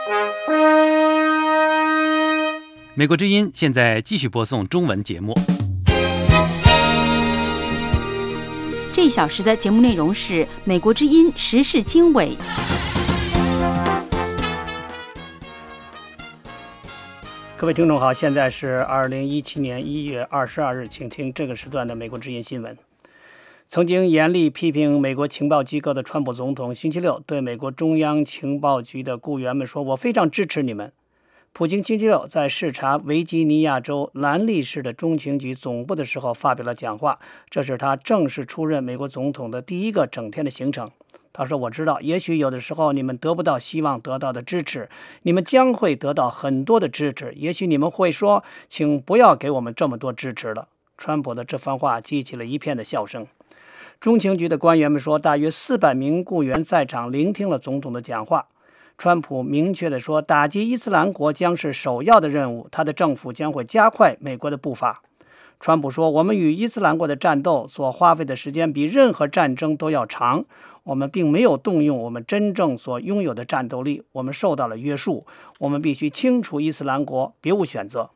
美国之音现在继续播送中文节目。 这一小时的节目内容是美国之音时事经纬。 各位听众好，现在是2017年1月22日，请听这个时段的美国之音新闻。曾经严厉批评美国情报机构的川普总统星期六对美国中央情报局的雇员们说，我非常支持你们。普京星期六在视察维吉尼亚州兰利市的中情局总部的时候发表了讲话，这是他正式出任美国总统的第一个整天的行程。他说，我知道也许有的时候你们得不到希望得到的支持，你们将会得到很多的支持，也许你们会说，请不要给我们这么多支持了。川普的这番话激起了一片的笑声。中情局的官员们说，大约400名雇员在场聆听了总统的讲话。川普明确地说，打击伊斯兰国将是首要的任务，他的政府将会加快美国的步伐。川普说，我们与伊斯兰国的战斗所花费的时间比任何战争都要长，我们并没有动用我们真正所拥有的战斗力，我们受到了约束，我们必须清除伊斯兰国，别无选择。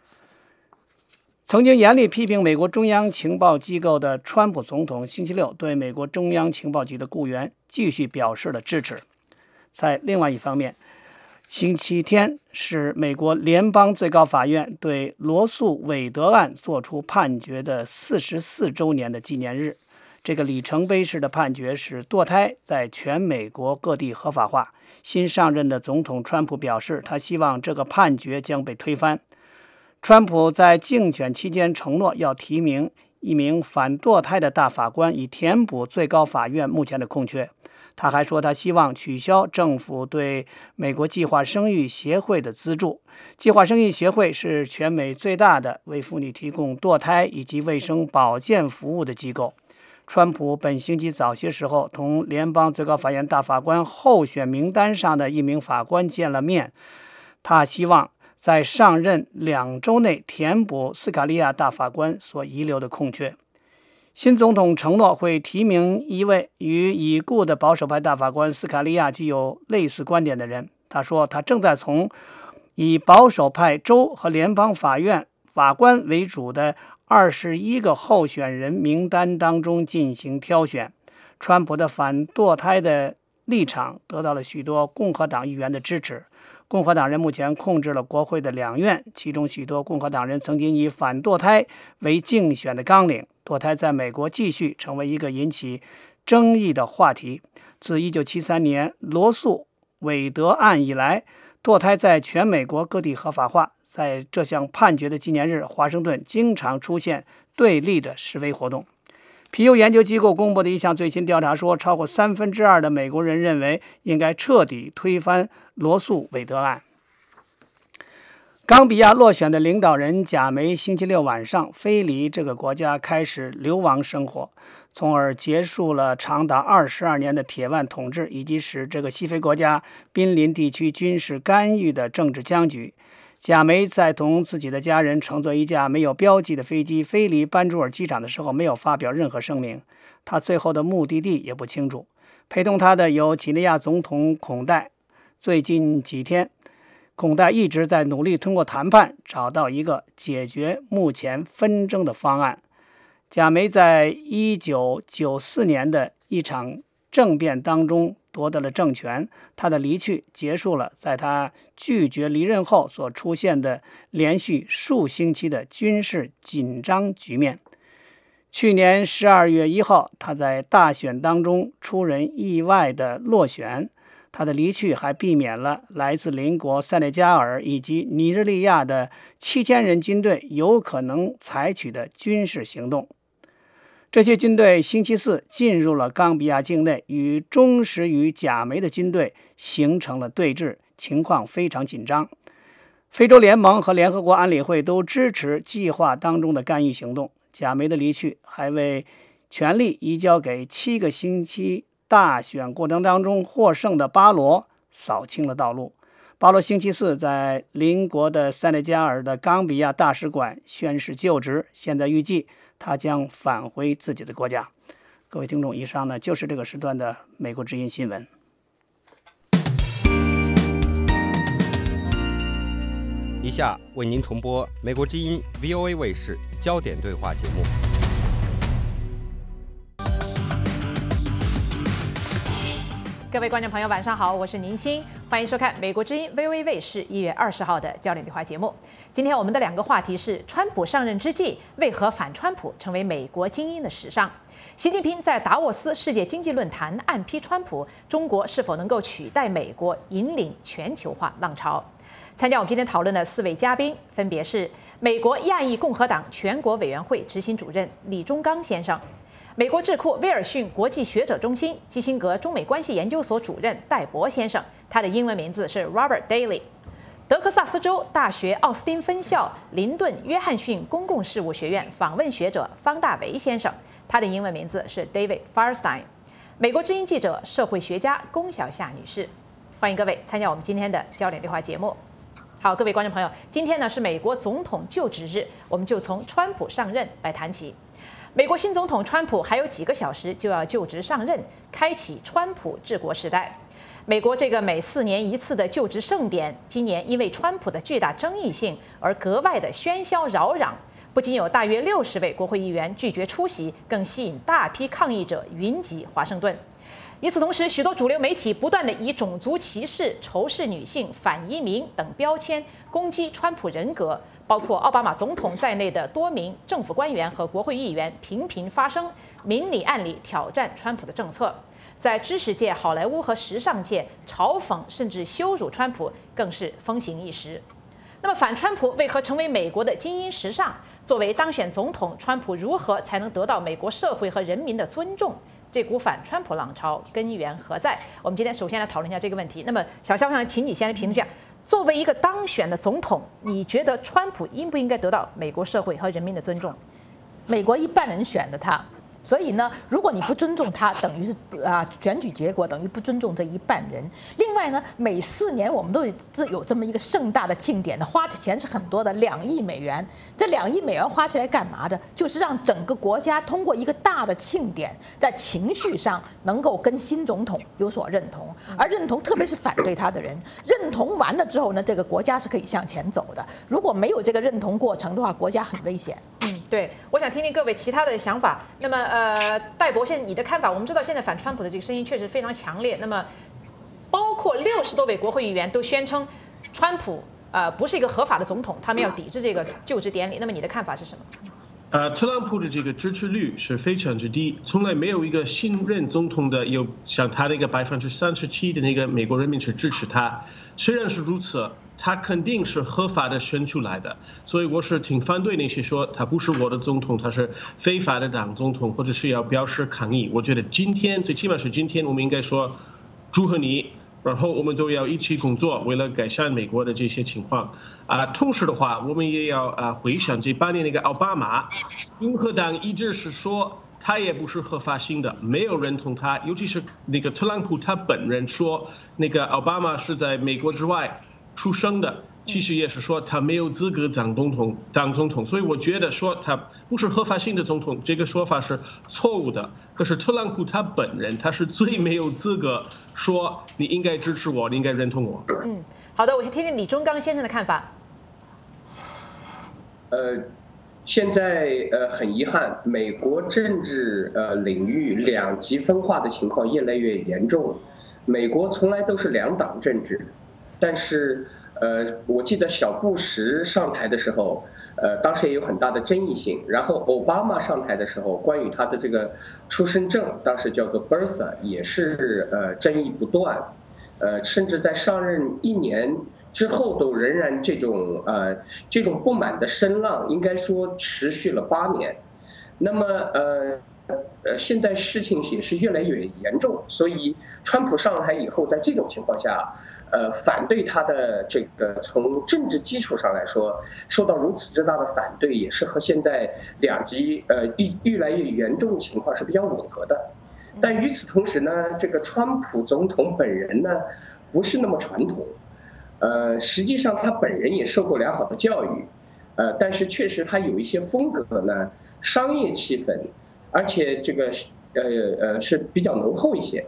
曾经严厉批评美国中央情报机构的川普总统星期六对美国中央情报局的雇员继续表示了支持。在另外一方面，星期天是美国联邦最高法院对罗素韦德案作出判决的44周年的纪念日。这个里程碑式的判决使堕胎在全美国各地合法化。新上任的总统川普表示，他希望这个判决将被推翻。川普在竞选期间承诺要提名一名反堕胎的大法官，以填补最高法院目前的空缺。他还说，他希望取消政府对美国计划生育协会的资助。计划生育协会是全美最大的为妇女提供堕胎以及卫生保健服务的机构。川普本星期早些时候同联邦最高法院大法官候选名单上的一名法官见了面，他希望在上任2周内填补斯卡利亚大法官所遗留的空缺。新总统承诺会提名一位与已故的保守派大法官斯卡利亚具有类似观点的人。他说，他正在从以保守派州和联邦法院法官为主的21个候选人名单当中进行挑选。川普的反堕胎的立场得到了许多共和党议员的支持。共和党人目前控制了国会的2院，其中许多共和党人曾经以反堕胎为竞选的纲领。堕胎在美国继续成为一个引起争议的话题。自1973年罗素韦德案以来，堕胎在全美国各地合法化。在这项判决的纪念日，华盛顿经常出现对立的示威活动。皮尤研究机构公布的一项最新调查说，超过2/3的美国人认为应该彻底推翻罗素韦德案。冈比亚落选的领导人贾梅星期六晚上飞离这个国家，开始流亡生活，从而结束了长达22年的铁腕统治，以及使这个西非国家濒临地区军事干预的政治僵局。贾梅在同自己的家人乘坐一架没有标记的飞机飞离班朱尔机场的时候，没有发表任何声明，他最后的目的地也不清楚。陪同他的有几内亚总统孔代。最近几天，孔代一直在努力通过谈判找到一个解决目前纷争的方案。贾梅在1994年的一场政变当中夺得了政权，他的离去结束了在他拒绝离任后所出现的连续数星期的军事紧张局面。去年12月1号，他在大选当中出人意外的落选。他的离去还避免了来自邻国塞内加尔以及尼日利亚的7000人军队有可能采取的军事行动。这些军队星期四进入了冈比亚境内，与忠实于贾梅的军队形成了对峙，情况非常紧张。非洲联盟和联合国安理会都支持计划当中的干预行动。贾梅的离去还为权力移交给7个星期大选过程当中获胜的巴罗扫清了道路。巴罗星期四在邻国的塞内加尔的冈比亚大使馆宣誓就职，现在预计他将返回自己的国家。各位听众，以上呢就是这个时段的美国之音新闻。 以下为您重播美国之音 VOA 卫视焦点对话节目。 各位观众朋友，晚上好，我是宁欣，欢迎收看美国之音 VOA 卫视1月20号的焦点对话节目。今天我们的2个话题是：川普上任之际，为何反川普成为美国精英的时尚？习近平在达沃斯世界经济论坛暗批川普，中国是否能够取代美国引领全球化浪潮？参加我们今天讨论的4位嘉宾分别是美国亚裔共和党全国委员会执行主任李忠刚先生。美国智库威尔逊国际学者中心基辛格中美关系研究所主任戴博先生，他的英文名字是 Robert Daly； 德克萨斯州大学奥斯汀分校林顿约翰逊公共事务学院访问学者方大为先生，他的英文名字是 David Firestein； 美国之音记者、社会学家龚小夏女士。欢迎各位参加我们今天的焦点对话节目。好，各位观众朋友，今天呢是美国总统就职日，我们就从川普上任来谈起。美国新总统川普还有几个小时就要就职上任，开启川普治国时代。美国这个每4年一次的就职盛典，今年因为川普的巨大争议性而格外的喧嚣扰攘，不仅有大约60位国会议员拒绝出席，更吸引大批抗议者云集华盛顿。与此同时，许多主流媒体不断地以种族歧视、仇视女性、反移民等标签攻击川普人格，包括奥巴马总统在内的多名政府官员和国会议员频频发声，明里暗里挑战川普的政策。在知识界、好莱坞和时尚界，嘲讽甚至羞辱川普更是风行一时。那么，反川普为何成为美国的精英时尚？作为当选总统，川普如何才能得到美国社会和人民的尊重？这股反川普浪潮根源何在？我们今天首先来讨论一下这个问题。那么，小肖，我想请你先来评论一下，作为一个当选的总统，你觉得川普应不应该得到美国社会和人民的尊重？ 美国一半人选的他，所以呢，如果你不尊重他，等于是选举结果等于不尊重这一半人。另外呢，每4年我们都有这么一个盛大的庆典，花的钱是很多的，2亿美元。这2亿美元花起来干嘛的？就是让整个国家通过一个大的庆典，在情绪上能够跟新总统有所认同，而认同特别是反对他的人，认同完了之后呢，这个国家是可以向前走的。如果没有这个认同过程的话，国家很危险。 对，我想听听各位其他的想法。那么，戴博，现在你的看法？我们知道现在反川普的这个声音确实非常强烈。那么，包括60多位国会议员都宣称，川普不是一个合法的总统，他们要抵制这个就职典礼。那么你的看法是什么？ 特朗普的这个支持率是非常之低，从来没有一个新任总统的有像他那个37%的那个美国人民是支持他。虽然是如此，他肯定是合法的选出来的，所以我是挺反对那些说他不是我的总统，他是非法的当总统，或者是要表示抗议。我觉得今天，最起码是今天，我们应该说祝贺你，然后我们都要一起工作，为了改善美国的这些情况。同时的话，我们也要回想这8年那个奥巴马，共和党一直是说他也不是合法性的，没有认同他，尤其是那个特朗普他本人说那个奥巴马是在美国之外出生的，其实也是说他没有资格当总统，所以我觉得说他不是合法性的总统，这个说法是错误的。可是特朗普他本人，他是最没有资格说你应该支持我，你应该认同我。 好的，我去听听李忠刚先生的看法。 现在很遗憾，美国政治领域2极分化的情况越来越严重。美国从来都是2党政治，但是我记得小布什上台的时候，当时也有很大的争议性。然后奥巴马上台的时候，关于他的这个出生证，当时叫做 Bertha， 也是争议不断。甚至在上任1年之后，都仍然这种不满的声浪，应该说持续了8年。那么现在事情也是越来越严重，所以川普上台以后，在这种情况下，反对他的这个从政治基础上来说，受到如此之大的反对，也是和现在2极越来越严重的情况是比较吻合的。但与此同时呢，这个川普总统本人呢，不是那么传统。实际上他本人也受过良好的教育，但是确实他有一些风格呢，商业气氛，而且这个是比较浓厚一些。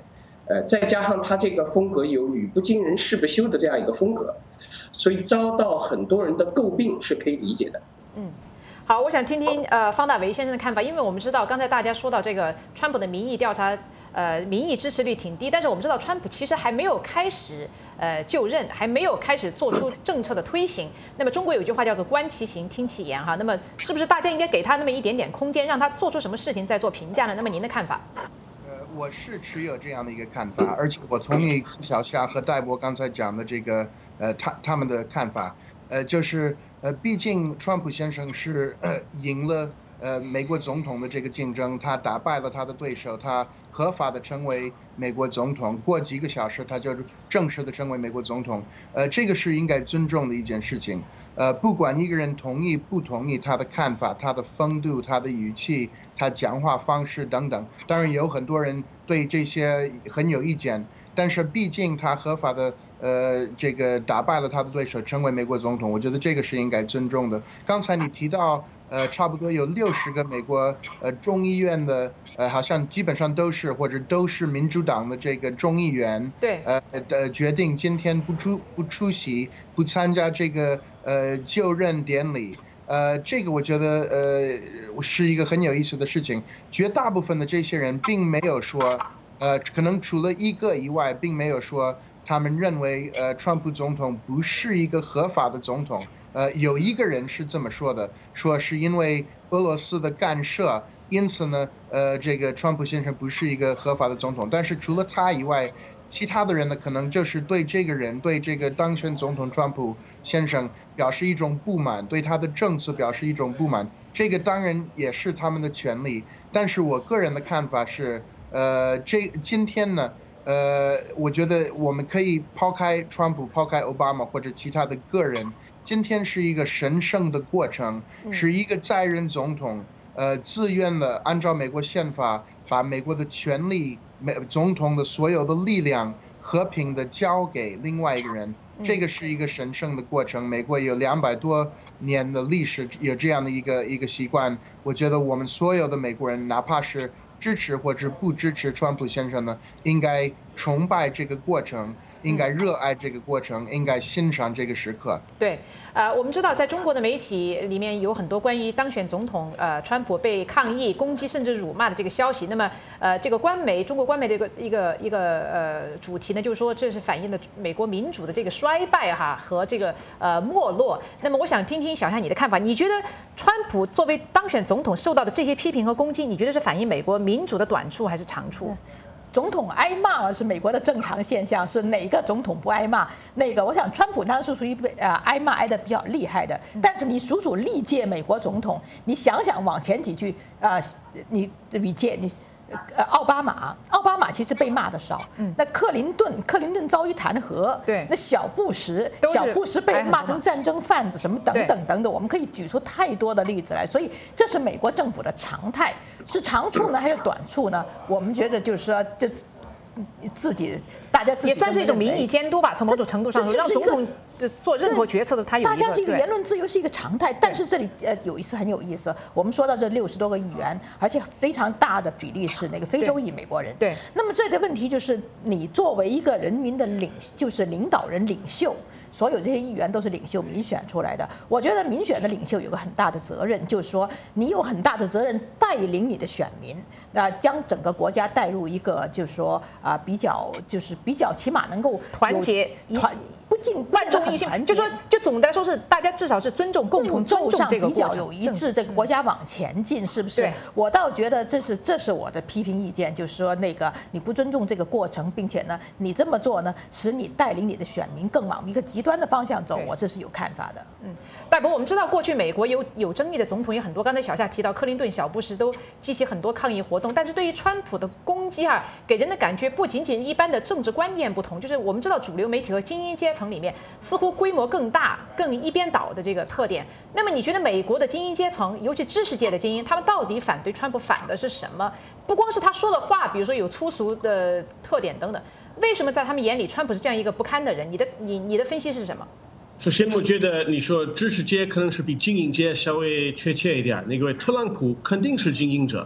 再加上他这个风格有语不惊人誓不休的这样一个风格，所以遭到很多人的诟病是可以理解的。 好，我想听听方大为先生的看法，因为我们知道刚才大家说到这个川普的民意调查，民意支持率挺低，但是我们知道川普其实还没有开始就任，还没有开始做出政策的推行。那么中国有句话叫做观其行，听其言哈。那么是不是大家应该给他那么一点点空间，让他做出什么事情再做评价呢？那么您的看法？ 我是持有这样的一个看法，而且我同意小夏和戴博刚才讲的这个他们的看法，就是毕竟川普先生是赢了美国总统的这个竞争，他打败了他的对手，他合法的成为美国总统，过几个小时他就正式的成为美国总统，这个是应该尊重的一件事情。不管一个人同意不同意他的看法、他的风度、他的语气、他讲话方式等等，当然有很多人对这些很有意见，但是毕竟他合法的这个打败了他的对手，成为美国总统，我觉得这个是应该尊重的。刚才你提到差不多有60个美国众议院的好像基本上都是民主党的这个众议员， 对， 决定今天不出席，不参加这个就任典礼。这个我觉得是一个很有意思的事情。绝大部分的这些人并没有说，可能除了一个以外，并没有说他们认为川普总统不是一个合法的总统。有一个人是这么说的，说是因为俄罗斯的干涉，因此呢，这个川普先生不是一个合法的总统。但是除了他以外，其他的人呢，可能就是对这个人，对这个当选总统川普先生表示一种不满，对他的政策表示一种不满。这个当然也是他们的权利。但是我个人的看法是，今天呢，我觉得我们可以抛开川普、抛开奥巴马或者其他的个人。今天是一个神圣的过程，是一个在任总统，自愿的按照美国宪法，把美国的权利、总统的所有的力量和平的交给另外一个人，这个是一个神圣的过程。美国有200多年的历史，有这样的一个习惯。我觉得我们所有的美国人，哪怕是支持或者不支持川普先生呢，应该崇拜这个过程。应该热爱这个过程，应该欣赏这个时刻。 对，我们知道在中国的媒体里面有很多关于当选总统川普被抗议、攻击甚至辱骂的这个消息。那么这个中国官媒的一个主题呢，就是说这是反映了美国民主的这个衰败和这个没落。那么我想听听小夏你的看法，你觉得川普作为当选总统受到的这些批评和攻击，你觉得是反映美国民主的短处还是长处？ 总统挨骂是美国的正常现象，是哪个总统不挨骂？我想川普当然是属于挨骂挨得比较厉害的，但是你数数历届美国总统，你想想往前几句你奥巴马其实被骂的少，那克林顿遭遇弹劾， 对， 那小布什被骂成战争贩子什么等等，我们可以举出太多的例子来，所以这是美国政府的常态，是长处呢还是短处呢？我们觉得就是说这。大家自己也算是一种民意监督吧，从某种程度上让总统做任何决策的他有一个。 大家这个言论自由是一个常态，但是这里有一次很有意思，我们说到这60多个议员，而且非常大的比例是那个非洲裔美国人。 对。 那么这个问题就是，你作为一个人民的就是领导人领袖，所有这些议员都是领袖民选出来的。我觉得民选的领袖有个很大的责任，就是说你有很大的责任带领你的选民，将整个国家带入一个就是说比较起码能够团结不尽万众一心，就总的来说是大家至少是尊重共同尊重这个比较有一致，这个国家往前进，是不是？我倒觉得这是我的批评意见，就是说你不尊重这个过程，并且呢你这么做呢，使你带领你的选民更往一个极端的方向走，我这是有看法的。 戴博，我们知道过去美国有争议的总统也很多，刚才小夏提到克林顿、小布什都激起很多抗议活动，但是对于川普的攻击给人的感觉不仅仅一般的政治观念不同，就是我们知道主流媒体和精英阶层里面似乎规模更大、更一边倒的这个特点。那么你觉得美国的精英阶层，尤其知识界的精英，他们到底反对川普反的是什么？不光是他说的话，比如说有粗俗的特点等等，为什么在他们眼里川普是这样一个不堪的人？你的分析是什么？ 首先，我觉得你说知识界可能是比精英界稍微确切一点。那个特朗普肯定是精英者，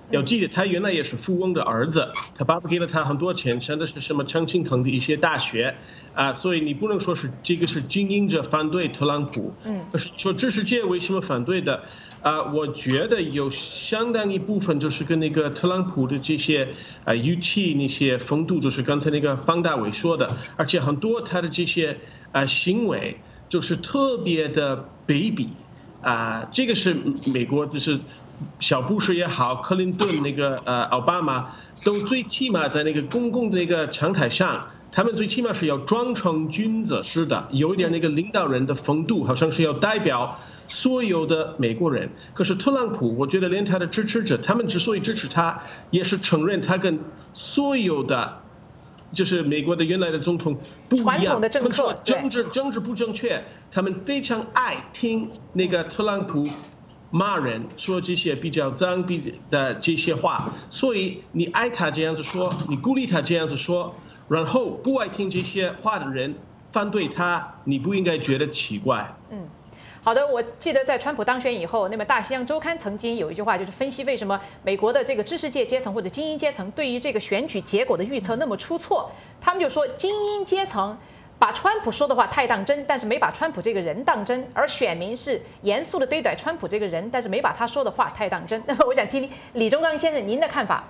要记得他原来也是富翁的儿子，他爸爸给了他很多钱，上的是什么常青藤的一些大学所以你不能说是这个是精英者反对特朗普，说知识界为什么反对的？我觉得有相当一部分就是跟那个特朗普的这些语气那些风度，就是刚才那个方大伟说的，而且很多他的这些行为就是特别的卑鄙这个是美国就是小布什也好，克林顿那个奥巴马都最起码在那个公共的那个长台上，他们最起码是要装成君子似的，有一点那个领导人的风度，好像是要代表所有的美国人。可是特朗普，我觉得连他的支持者，他们之所以支持他，也是承认他跟所有的就是美国的原来的总统不一样。 传统的政客， 政治不正确，他们非常爱听那个特朗普骂人，说这些比较脏的这些话，所以你爱他这样子说，你鼓励他这样子说，然后不爱听这些话的人反对他，你不应该觉得奇怪。 好的，我记得在川普当选以后，那么《大西洋周刊》曾经有一句话，就是分析为什么美国的这个知识界阶层或者精英阶层对于这个选举结果的预测那么出错。他们就说，精英阶层把川普说的话太当真，但是没把川普这个人当真，而选民是严肃的对待川普这个人，但是没把他说的话太当真。那么我想听听李忠刚先生您的看法。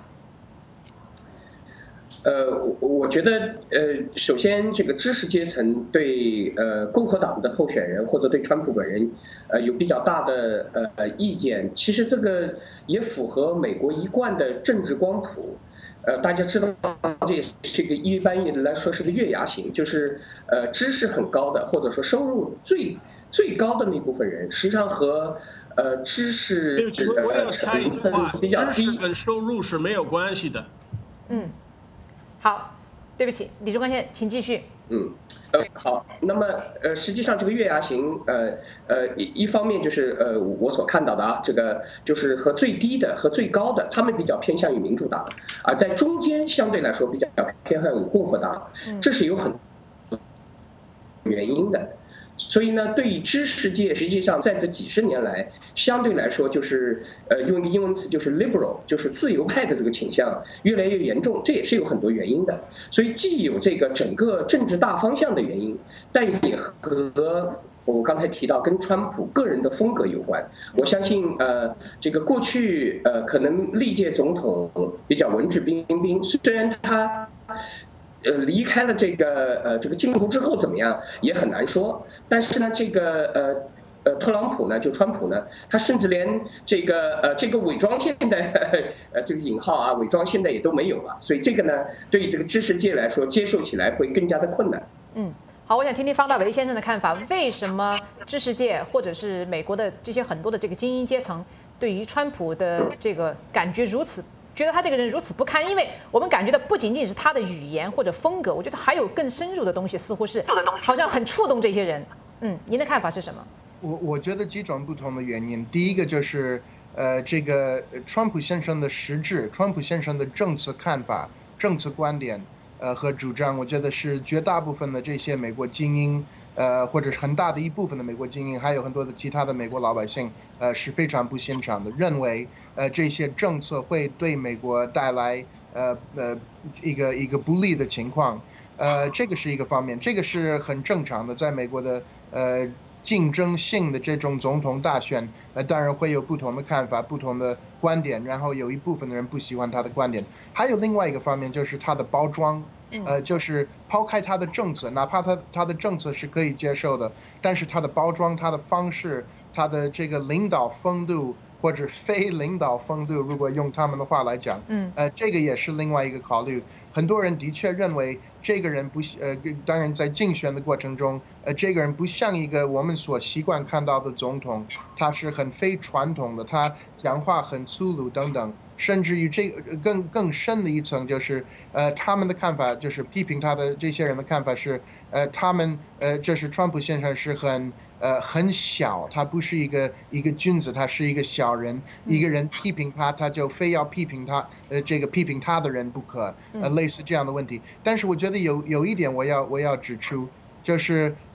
我觉得首先这个知识阶层对共和党的候选人或者对川普本人有比较大的意见，其实这个也符合美国一贯的政治光谱。大家知道这个一般来说是个月牙型，就是知识很高的或者说收入最高的那部分人，实际上和知识成分比较低， 跟收入是没有关系的。 好，对不起，李忠刚先生，请继续。 好，那么实际上这个月牙型，一方面就是我所看到的这个就是和最低的和最高的，他们比较偏向于民主党，在中间相对来说比较偏向于共和党，这是有很多原因的。所以呢，对于知识界，实际上在这几十年来，相对来说就是用一个英文词就是 liberal， 就是自由派的这个倾向越来越严重，这也是有很多原因的。所以既有这个整个政治大方向的原因，但也和我刚才提到跟川普个人的风格有关。我相信这个过去可能历届总统比较文质彬彬，虽然他离开了这个镜头之后怎么样也很难说，但是呢，这个特朗普呢，就川普呢，他甚至连这个伪装线的这个引号伪装线的也都没有了，所以这个呢，对于这个知识界来说，接受起来会更加的困难。 好，我想听听方大为先生的看法，为什么知识界或者是美国的这些很多的这个精英阶层对于川普的这个感觉如此？觉得他这个人如此不堪，因为我们感觉到不仅仅是他的语言或者风格，我觉得还有更深入的东西，似乎是好像很触动这些人。您的看法是什么？ 我觉得几种不同的原因。第一个就是这个川普先生的实质，川普先生的政策看法、政策观点和主张，我觉得是绝大部分的这些美国精英。或者是很大的一部分的美国精英，还有很多的其他的美国老百姓，是非常不欣赏的，认为这些政策会对美国带来一个不利的情况，这个是一个方面，这个是很正常的，在美国的竞争性的这种总统大选，当然会有不同的看法、不同的观点，然后有一部分的人不喜欢他的观点，还有另外一个方面就是他的包装。就是抛开他的政策，哪怕他的政策是可以接受的，但是他的包装、他的方式、他的这个领导风度或者非领导风度，如果用他们的话来讲，这个也是另外一个考虑。很多人的确认为这个人不，当然在竞选的过程中，这个人不像一个我们所习惯看到的总统，他是很非传统的，他讲话很粗鲁等等。甚至于这个更深的一层就是，他们的看法就是批评他的这些人的看法是，他们就是川普先生是很小，他不是一个君子，他是一个小人，一个人批评他，他就非要批评他，这个批评他的人不可，类似这样的问题。但是我觉得有一点我要指出，就是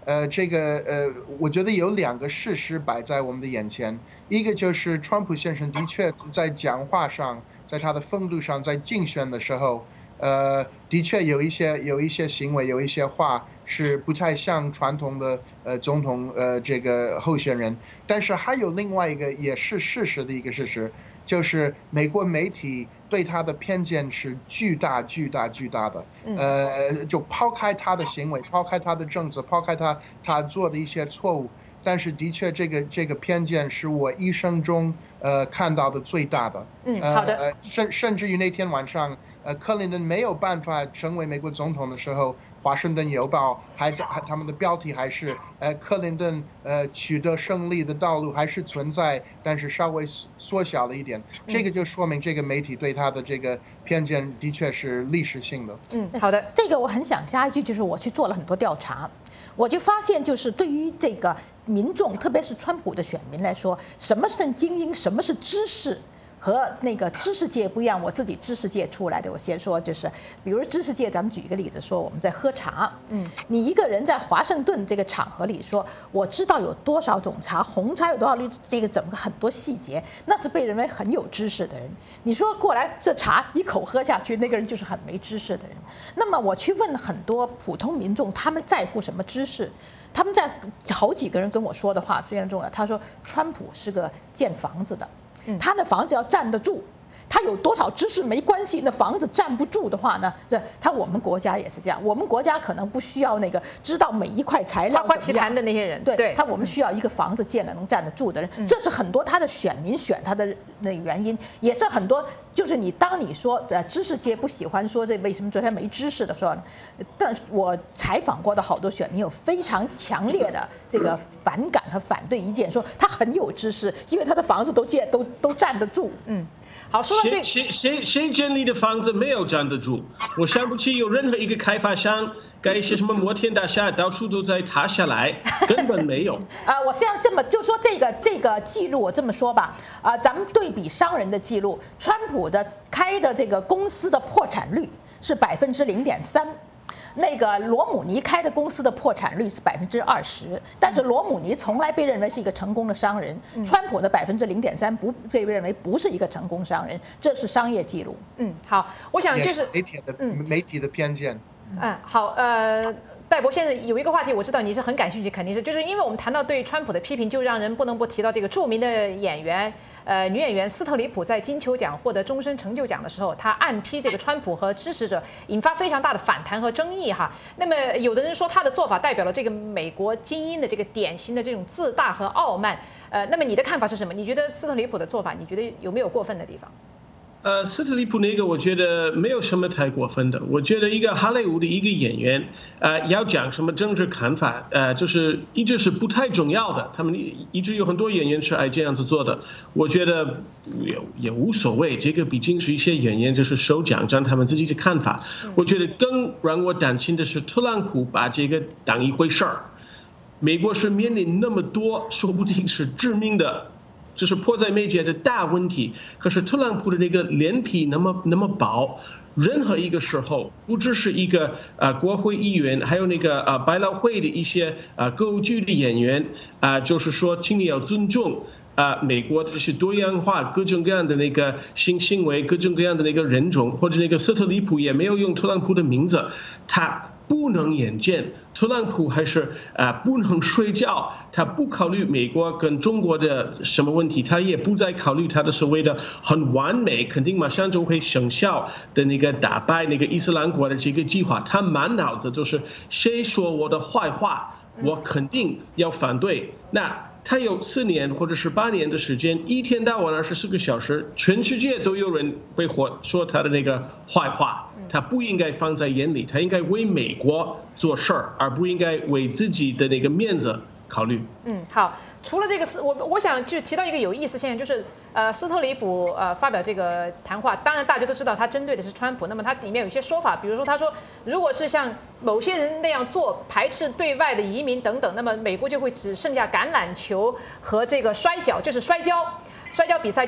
我觉得有2个事实摆在我们的眼前，一个就是川普先生的确在讲话上，在他的风度上，在竞选的时候，的确有一些行为，有一些话是不太像传统的总统这个候选人，但是还有另外一个也是事实的一个事实，就是美国媒体对他的偏见是巨大的，就抛开他的行为，抛开他的政策，抛开他做的一些错误，但是的确这个偏见是我一生中看到的最大的。 好的。 甚至于那天晚上，克林顿没有办法成为美国总统的时候，华盛顿邮报他们的标题还是克林顿取得胜利的道路还是存在，但是稍微缩小了一点。这个就说明这个媒体对他的这个偏见的确是历史性的。 好的，这个我很想加一句，就是我去做了很多调查，我就发现就是对于这个民众，特别是川普的选民来说，什么是精英，什么是知识。和那个知识界不一样，我自己知识界出来的，我先说就是，比如知识界，咱们举一个例子，说我们在喝茶，你一个人在华盛顿这个场合里说，我知道有多少种茶，红茶有多少绿，这个整个很多细节，那是被认为很有知识的人。你说过来这茶一口喝下去，那个人就是很没知识的人。那么我去问很多普通民众，他们在乎什么知识？他们在好几个人跟我说的话非常重要。他说，川普是个建房子的。他的房子要站得住，他有多少知识没关系，那房子站不住的话呢？我们国家也是这样，我们国家可能不需要那个知道每一块材料夸夸其谈的那些人， 对，我们需要一个房子建了能站得住的人，这是很多他的选民选他的那个原因，也是很多就是当你说知识界不喜欢说这为什么觉得他没知识的时候，但是我采访过的好多选民有非常强烈的这个反感和反对意见，说他很有知识，因为他的房子都站得住。 好，说到这谁建立的房子没有站得住？我想不起有任何一个开发商盖一些什么摩天大厦，到处都在塌下来，根本没有。 我现在这么就说这个记录，我这么说吧，咱们对比商人的记录，川普的开的这个公司的破产率是0.3%。那个罗姆尼开的公司的破产率是20%，但是罗姆尼从来被认为是一个成功的商人，川普的0.3%不被认为不是一个成功商人，这是商业记录。 好，我想就是媒体的偏见。 好，戴博先生有一个话题，我知道你是很感兴趣，肯定是就是因为我们谈到对川普的批评，就让人不能不提到这个著名的演员。女演员斯特里普在金球奖获得终身成就奖的时候，她暗批这个川普和支持者，引发非常大的反弹和争议哈。那么有的人说她的做法代表了这个美国精英的这个典型的这种自大和傲慢。那么你的看法是什么？你觉得斯特里普的做法，你觉得有没有过分的地方？ 斯特里普那个我觉得没有什么太过分的。我觉得一个好莱坞的一个演员，要讲什么政治看法，就是一直是不太重要的。他们一直有很多演员是爱这样子做的。我觉得也无所谓，这个毕竟是一些演员就是受奖，这样他们自己的看法。我觉得更让我担心的是特朗普把这个当一回事儿。美国是面临那么多，说不定是致命的。这是迫在眉睫的大问题，可是特朗普的那个脸皮那么薄，任何一个时候，不只是一个国会议员，还有那个百老汇的一些歌舞剧的演员就是说，请你要尊重美国这些多样化、各种各样的那个性行为、各种各样的那个人种，或者那个斯特里普也没有用特朗普的名字，他不能眼见。特朗普还是不能睡觉，他不考虑美国跟中国的什么问题，他也不再考虑他的所谓的很完美，肯定马上就会生效的那个打败那个伊斯兰国的这个计划。他满脑子就是谁说我的坏话，我肯定要反对。那他有4年或者是8年的时间，一天到晚24个小时，全世界都有人会说他的那个坏话。他不应该放在眼里，他应该为美国做事儿，而不应该为自己的那个面子考虑。 好，除了这个我想就提到一个有意思现象，就是斯特里普发表这个谈话，当然大家都知道他针对的是川普，那么他里面有一些说法，比如说他说，如果是像某些人那样做，排斥对外的移民等等，那么美国就会只剩下橄榄球和这个摔跤，就是摔跤比赛，就是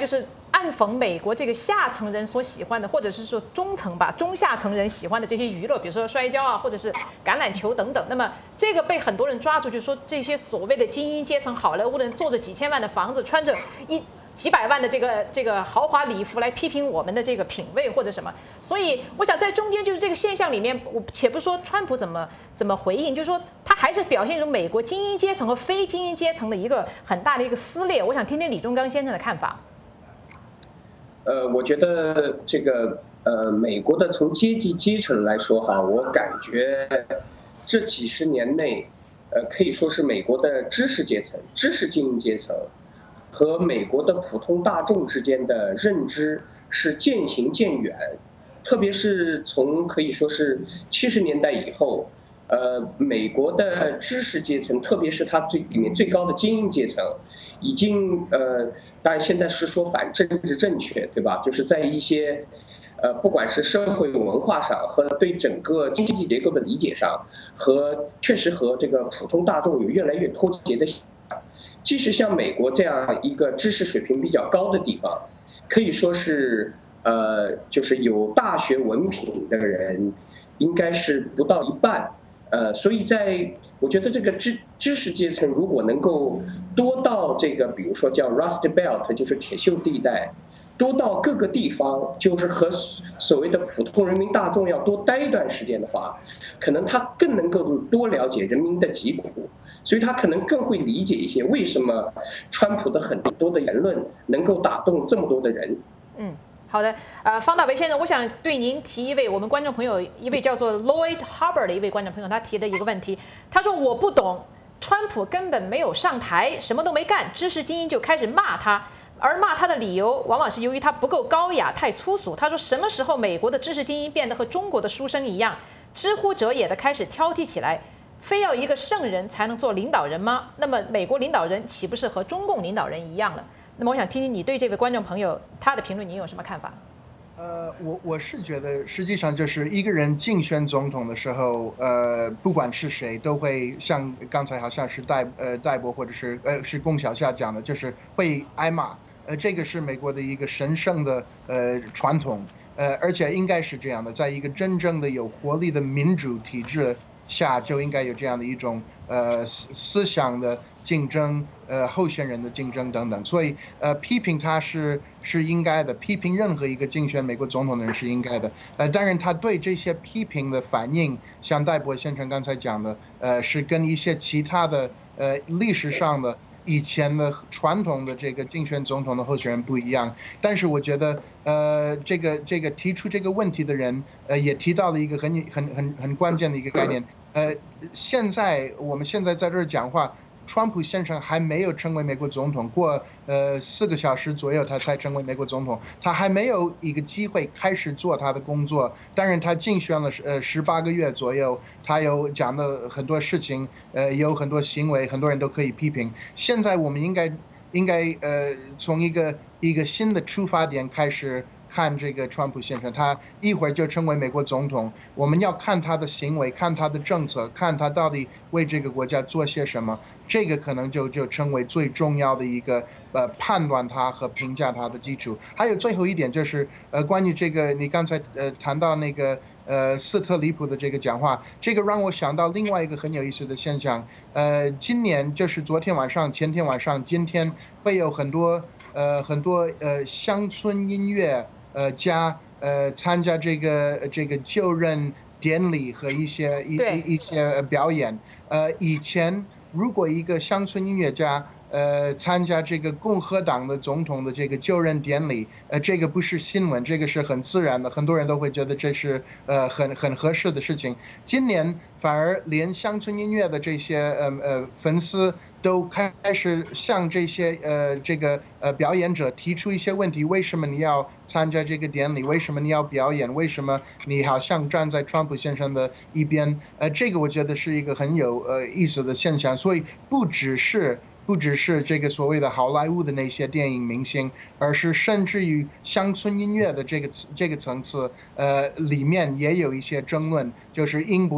暗讽美国这个下层人所喜欢的，或者是说中层吧、中下层人喜欢的这些娱乐，比如说摔跤啊，或者是橄榄球等等。那么这个被很多人抓住，就说这些所谓的精英阶层、好莱坞人坐着几千万的房子，穿着几百万的这个豪华礼服来批评我们的这个品味或者什么。所以我想在中间就是这个现象里面，我且不说川普怎么回应，就是说他还是表现出美国精英阶层和非精英阶层的一个很大的一个撕裂。我想听听李忠刚先生的看法。 我觉得这个美国的从阶级阶层来说哈，我感觉这几十年内，可以说是美国的知识阶层、知识精英阶层和美国的普通大众之间的认知是渐行渐远，特别是从可以说是70年代以后，美国的知识阶层，特别是它里面最高的精英阶层，已经当然现在是说反政治正确，对吧？就是在一些不管是社会文化上和对整个经济结构的理解上，确实和这个普通大众有越来越脱节的现象。即使像美国这样一个知识水平比较高的地方，可以说是就是有大学文凭的人，应该是不到一半。所以我觉得这个知识阶层如果能够多到这个，比如说叫 Rust Belt， 就是铁锈地带，多到各个地方，就是和所谓的普通人民大众要多待一段时间的话，可能他更能够多了解人民的疾苦，所以他可能更会理解一些为什么川普的很多的言论能够打动这么多的人。 好的，方大为先生，我想对您提一位我们观众朋友，一位叫做 Lloyd Hubbard 的一位观众朋友，他提的一个问题，他说我不懂，川普根本没有上台，什么都没干，知识精英就开始骂他，而骂他的理由往往是由于他不够高雅，太粗俗。他说什么时候美国的知识精英变得和中国的书生一样，知乎者也的开始挑剔起来，非要一个圣人才能做领导人吗？那么美国领导人岂不是和中共领导人一样了？那么我想听听你对这位观众朋友他的评论，你有什么看法？ 我是觉得，实际上就是一个人竞选总统的时候，不管是谁，都会像刚才好像是戴博或者是龚小夏讲的，就是会挨骂。这个是美国的一个神圣的传统，而且应该是这样的，在一个真正的有活力的民主体制下，就应该有这样的一种思想的竞争，候选人的竞争等等。所以批评他是应该的，批评任何一个竞选美国总统的人是应该的。当然他对这些批评的反应，像戴博先生刚才讲的，是跟一些其他的历史上的以前的传统的这个竞选总统的候选人不一样。但是我觉得这个提出这个问题的人也提到了一个很关键的一个概念。我们现在在这儿讲话，川普先生还没有成为美国总统，过4个小时左右他才成为美国总统，他还没有一个机会开始做他的工作。当然他竞选了18个月左右，他有讲的很多事情，有很多行为，很多人都可以批评。现在我们应该从一个新的出发点开始看这个川普先生，他一会儿就成为美国总统，我们要看他的行为，看他的政策，看他到底为这个国家做些什么，这个可能就成为最重要的一个判断他和评价他的基础。还有最后一点就是关于这个你刚才谈到那个斯特里普的这个讲话，这个让我想到另外一个很有意思的现象。今年就是昨天晚上、前天晚上、今天会有很多乡村音乐家参加这个就任典礼和一些表演。以前如果一个乡村音乐家参加这个共和党的总统的这个就任典礼，这个不是新闻，这个是很自然的，很多人都会觉得这是很合适的事情。今年反而连乡村音乐的这些粉丝都开始向这些表演者提出一些问题：为什么你要参加这个典礼？为什么你要表演？为什么你好像站在川普先生的一边？这个我觉得是一个很有意思的现象。所以不只是这个所谓的好莱坞的那些电影明星，而是甚至于乡村音乐的这个层次，里面也有一些争论，就是应不应该支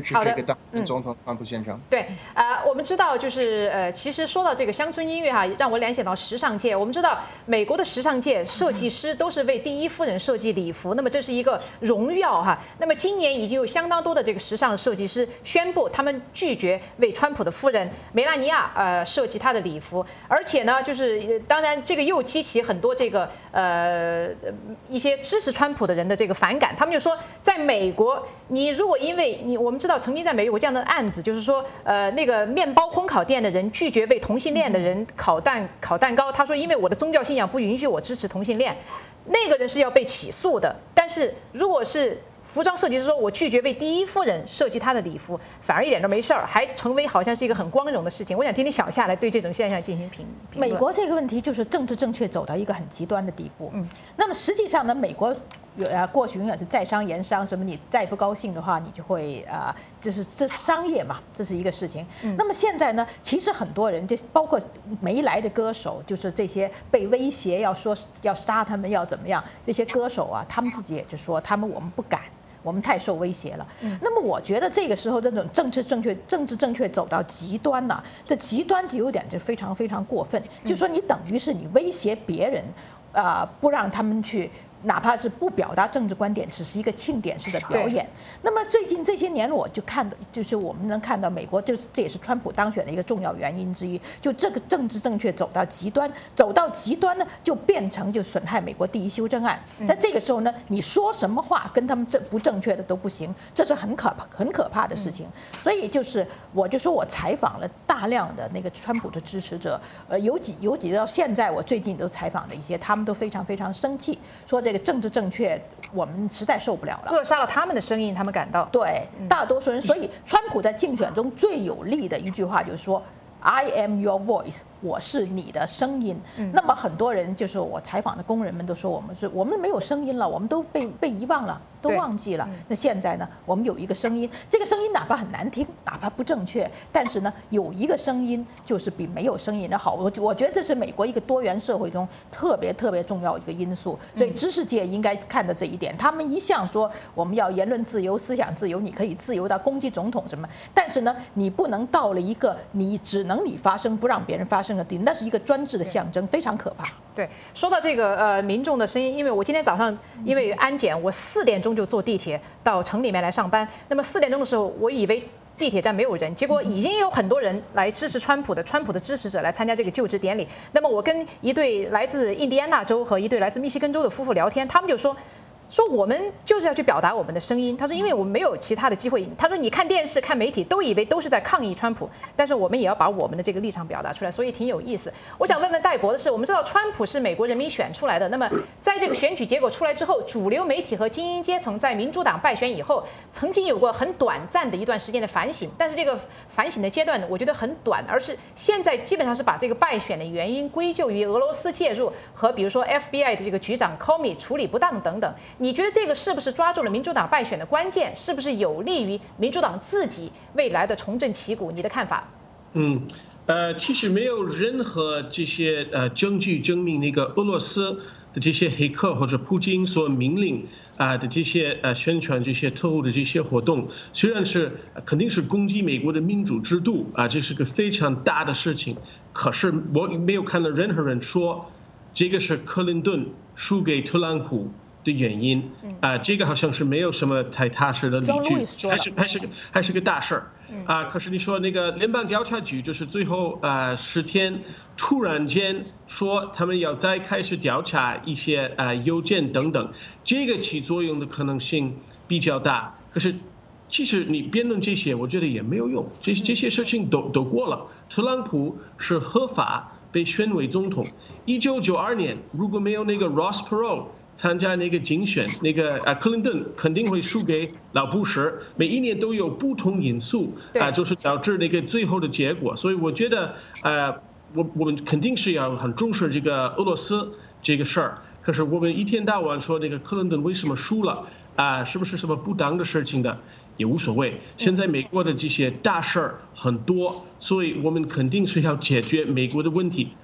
持这个当选总统川普先生。 对，我们知道就是其实说到这个乡村音乐哈，让我联想到时尚界。我们知道美国的时尚界设计师都是为第一夫人设计礼服，那么这是一个荣耀哈。那么今年已经有相当多的这个时尚设计师宣布，他们拒绝为川普的夫人梅拉尼亚设计她的礼服，而且呢，就是当然这个又激起很多这个一些支持川普的人的这个反感，他们就说，在美国，你如果因为我们知道曾经在美国有这样的案子，就是说那个面包烘烤店的人拒绝为同性恋的人烤蛋糕，他说因为我的宗教信仰不允许我支持同性恋，那个人是要被起诉的。但是如果是服装设计师说我拒绝为第一夫人设计她的礼服，反而一点都没事儿，还成为好像是一个很光荣的事情。我想听听小夏来对这种现象进行评论。 美国这个问题就是政治正确走到一个很极端的地步。那么实际上呢，美国过去永远是在商言商，什么你再不高兴的话，你就会这是商业嘛，这是一个事情。那么现在呢，其实很多人就包括没来的歌手，就是这些被威胁要说要杀他们要怎么样，这些歌手啊，他们自己也就说我们不敢。我们太受威胁了。那么我觉得这个时候这种政治正确走到极端了，这极端就有点就非常非常过分。就说你等于是你威胁别人，不让他们去。哪怕是不表达政治观点，只是一个庆典式的表演。那么最近这些年，我就看到，就是我们能看到美国，就是这也是川普当选的一个重要原因之一。就这个政治正确走到极端呢，就变成就损害美国第一修正案。在这个时候呢，你说什么话跟他们不正确的都不行，这是很可怕的事情。所以我就说我采访了大量的那个川普的支持者，有几到现在我最近都采访的一些，他们都非常非常生气，说这个政治正确我们实在受不了了， 扼杀了他们的声音，他们感到对大多数人。所以川普在竞选中最有力的一句话就是说 I am your voice， 我是你的声音。那么很多人就是我采访的工人们都说我们没有声音了，我们都被遗忘了，都忘记了。那现在呢，我们有一个声音，这个声音哪怕很难听，哪怕不正确，但是呢，有一个声音就是比没有声音的好。我觉得这是美国一个多元社会中特别重要一个因素。所以知识界应该看到这一点。他们一向说我们要言论自由、思想自由，你可以自由到攻击总统什么，但是呢，你不能到了一个你只能你发声不让别人发声的地步，那是一个专制的象征，非常可怕。 对，说到这个民众的声音，因为我今天早上因为安检，我4点钟就坐地铁到城里面来上班。那么4点钟的时候，我以为地铁站没有人，结果已经有很多人来支持川普的支持者来参加这个就职典礼。那么我跟一对来自印第安纳州和一对来自密西根州的夫妇聊天，他们就说我们就是要去表达我们的声音。他说因为我们没有其他的机会。他说你看电视看媒体都以为都是在抗议川普，但是我们也要把我们的这个立场表达出来，所以挺有意思。我想问问戴博的是，我们知道川普是美国人民选出来的，那么在这个选举结果出来之后，主流媒体和精英阶层在民主党败选以后，曾经有过很短暂的一段时间的反省，但是这个反省的阶段我觉得很短，而是现在基本上是把这个败选的原因归咎于俄罗斯介入和比如说 FBI 的这个局长 Comey 处理不当等等。你觉得这个是不是抓住了民主党败选的关键？是不是有利于民主党自己未来的重振旗鼓？你的看法？ 其实没有任何这些证据证明那个俄罗斯的这些黑客或者普京所命令的这些宣传这些特务的这些活动，虽然是肯定是攻击美国的民主制度这是个非常大的事情，可是我没有看到任何人说这个是克林顿输给特朗普的原因这个好像是没有什么太踏实的理据，还是个大事儿可是你说那个联邦调查局就是最后10天突然间说他们要再开始调查一些邮件等等，这个起作用的可能性比较大。可是其实你辩论这些，我觉得也没有用，这些事情都过了。特朗普是合法被选为总统。1992年如果没有那个 Ross Perot参加那个竞选，那个克林顿肯定会输给老布什。每一年都有不同因素就是导致那个最后的结果。所以我觉得我们肯定是要很重视这个俄罗斯这个事儿。可是我们一天到晚说那个克林顿为什么输了是不是什么不当的事情的也无所谓。现在美国的这些大事儿很多，所以我们肯定是要解决美国的问题。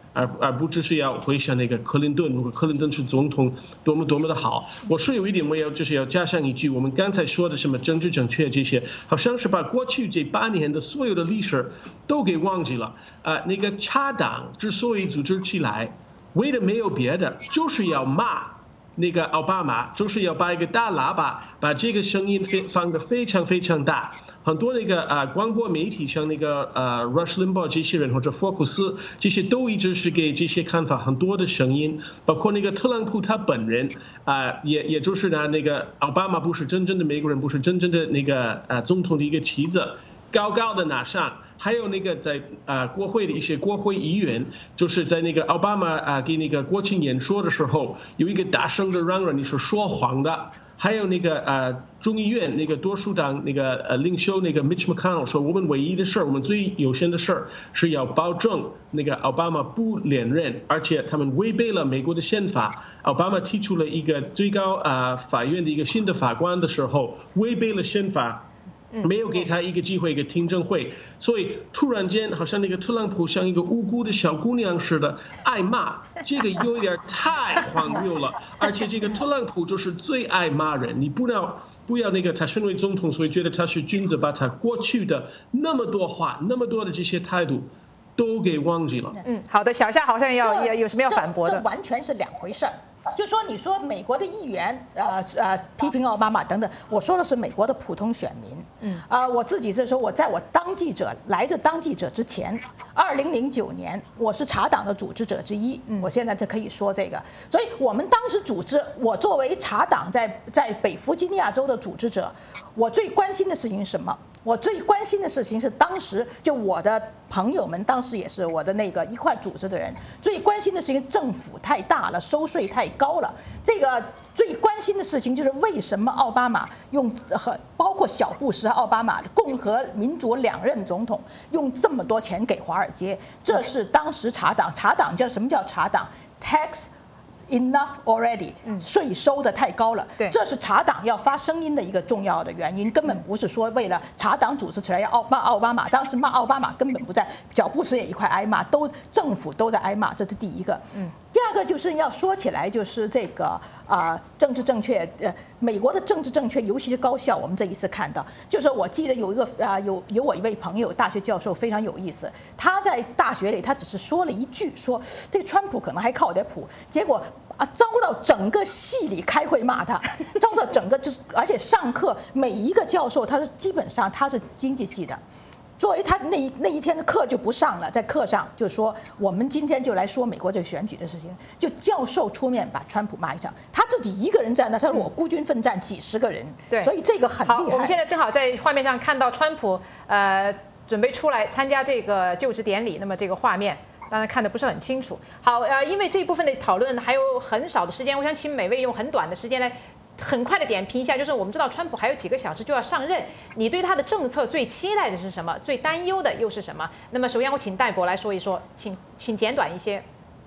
而不只是要回想那个克林顿，如果克林顿是总统多么的好。我是有一点就是要加上一句，我们刚才说的什么政治正确这些，好像是把过去这8年的所有的历史都给忘记了。那个茶党之所以组织起来，为的没有别的，就是要骂那个奥巴马，就是要把一个大喇叭把这个声音放得非常非常大。很多那个广播媒体像那个Rush Limbaugh 这些人或者福克斯这些都一直是给这些看法很多的声音，包括那个特朗普他本人也就是呢那个奥巴马不是真正的美国人，不是真正的那个总统的一个旗子高高的拿上，还有那个在国会的一些国会议员，就是在那个奥巴马给那个国庆演说的时候有一个大声的嚷嚷你是说谎的。还有那个众议院那个多数党那个领袖那个 Mitch McConnell 说，我们唯一的事儿，我们最优先的事儿是要保证那个奥巴马不连任，而且他们违背了美国的宪法。奥巴马提出了一个最高法院的一个新的法官的时候，违背了宪法。没有给他一个机会，一个听证会，所以突然间好像那个特朗普像一个无辜的小姑娘似的爱骂，这个有点太荒谬了。而且这个特朗普就是最爱骂人，你不要那个他身为总统，所以觉得他是君子，把他过去的那么多话、那么多的这些态度都给忘记了。 好的，小夏好像有什么要反驳的？ 这完全是两回事儿。就说你说美国的议员批评奥巴马等等，我说的是美国的普通选民。我自己是说，我在我来这当记者之前，2009年我是茶党的组织者之一。我现在就可以说这个，所以我们当时组织，我作为茶党在北弗吉尼亚州的组织者，我最关心的事情是什么？我最关心的事情是，当时就我的朋友们，当时也是我的那个一块组织的人，最关心的事情，政府太大了，收税太高了。这个最关心的事情就是为什么奥巴马包括小布什和奥巴马共和民主2任总统用这么多钱给华尔街？这是当时茶党叫什么叫茶党 ？Tax enough already， 税收的太高了，这是茶党要发声音的一个重要的原因，根本不是说为了茶党组织起来要骂奥巴马，当时骂奥巴马根本不在，小布什也一块挨骂，政府都在挨骂，这是第一个。第二个就是要说起来就是这个政治正确，美国的政治正确，尤其是高校，我们这一次看到，就是我记得有一个有我一位朋友，大学教授非常有意思，他在大学里他只是说了一句，说这个川普可能还靠点谱，结果遭到整个系里开会骂他，遭到整个而且上课每一个教授基本上他是经济系的。作为他那一天的课就不上了，在课上就说我们今天就来说美国这个选举的事情，就教授出面把川普骂一场，他自己一个人在那，他说我孤军奋战几10个人，对，所以这个很厉害。 好，我们现在正好在画面上看到川普准备出来参加这个就职典礼，那么这个画面当然看得不是很清楚。好，因为这一部分的讨论还有很少的时间，我想请每位用很短的时间来很快的点评一下，就是我们知道川普还有几个小时就要上任，你对他的政策最期待的是什么？最担忧的又是什么？那么首先我请戴博来说一说，请简短一些。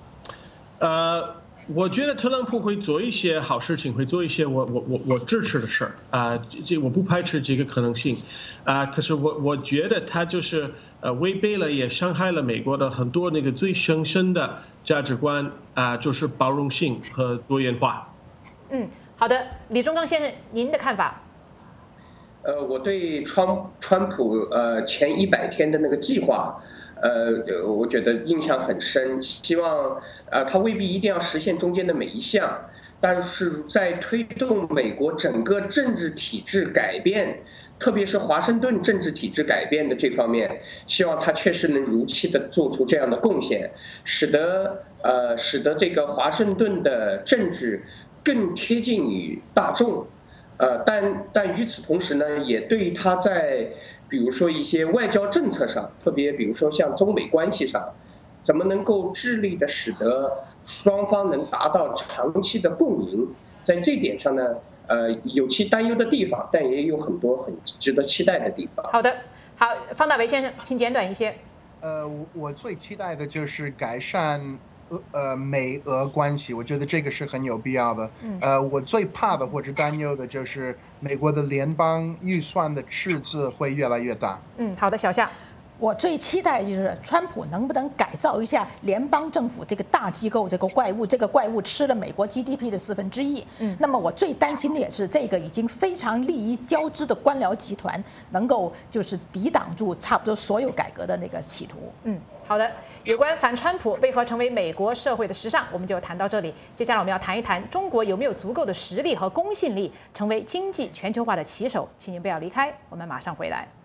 我觉得特朗普会做一些好事情，会做一些我支持的事儿这我不排斥这个可能性可是我觉得他就是违背了也伤害了美国的很多那个最深深的价值观就是包容性和多元化。 好的，李忠刚先生，您的看法？ 我对川普前100天的那个计划，我觉得印象很深。希望他未必一定要实现中间的每一项，但是在推动美国整个政治体制改变，特别是华盛顿政治体制改变的这方面，希望他确实能如期的做出这样的贡献，使得这个华盛顿的政治更贴近于大众。但与此同时呢，也对于他在比如说一些外交政策上，特别比如说像中美关系上，怎么能够致力的使得双方能达到长期的共赢，在这点上呢，有其担忧的地方，但也有很多很值得期待的地方。 好的，好，方大为先生，请简短一些。 我最期待的就是改善美俄关系，我觉得这个是很有必要的。我最怕的或者担忧的就是美国的联邦预算的赤字会越来越大。 好的，小夏。 我最期待就是川普能不能改造一下联邦政府这个大机构这个怪物吃了美国 GDP 的1/4。那么我最担心的也是这个已经非常利益交织的官僚集团能够就是抵挡住差不多所有改革的那个企图。 好的。有关反川普为何成为美国社会的时尚，我们就谈到这里。接下来我们要谈一谈中国有没有足够的实力和公信力，成为经济全球化的旗手。请您不要离开，我们马上回来。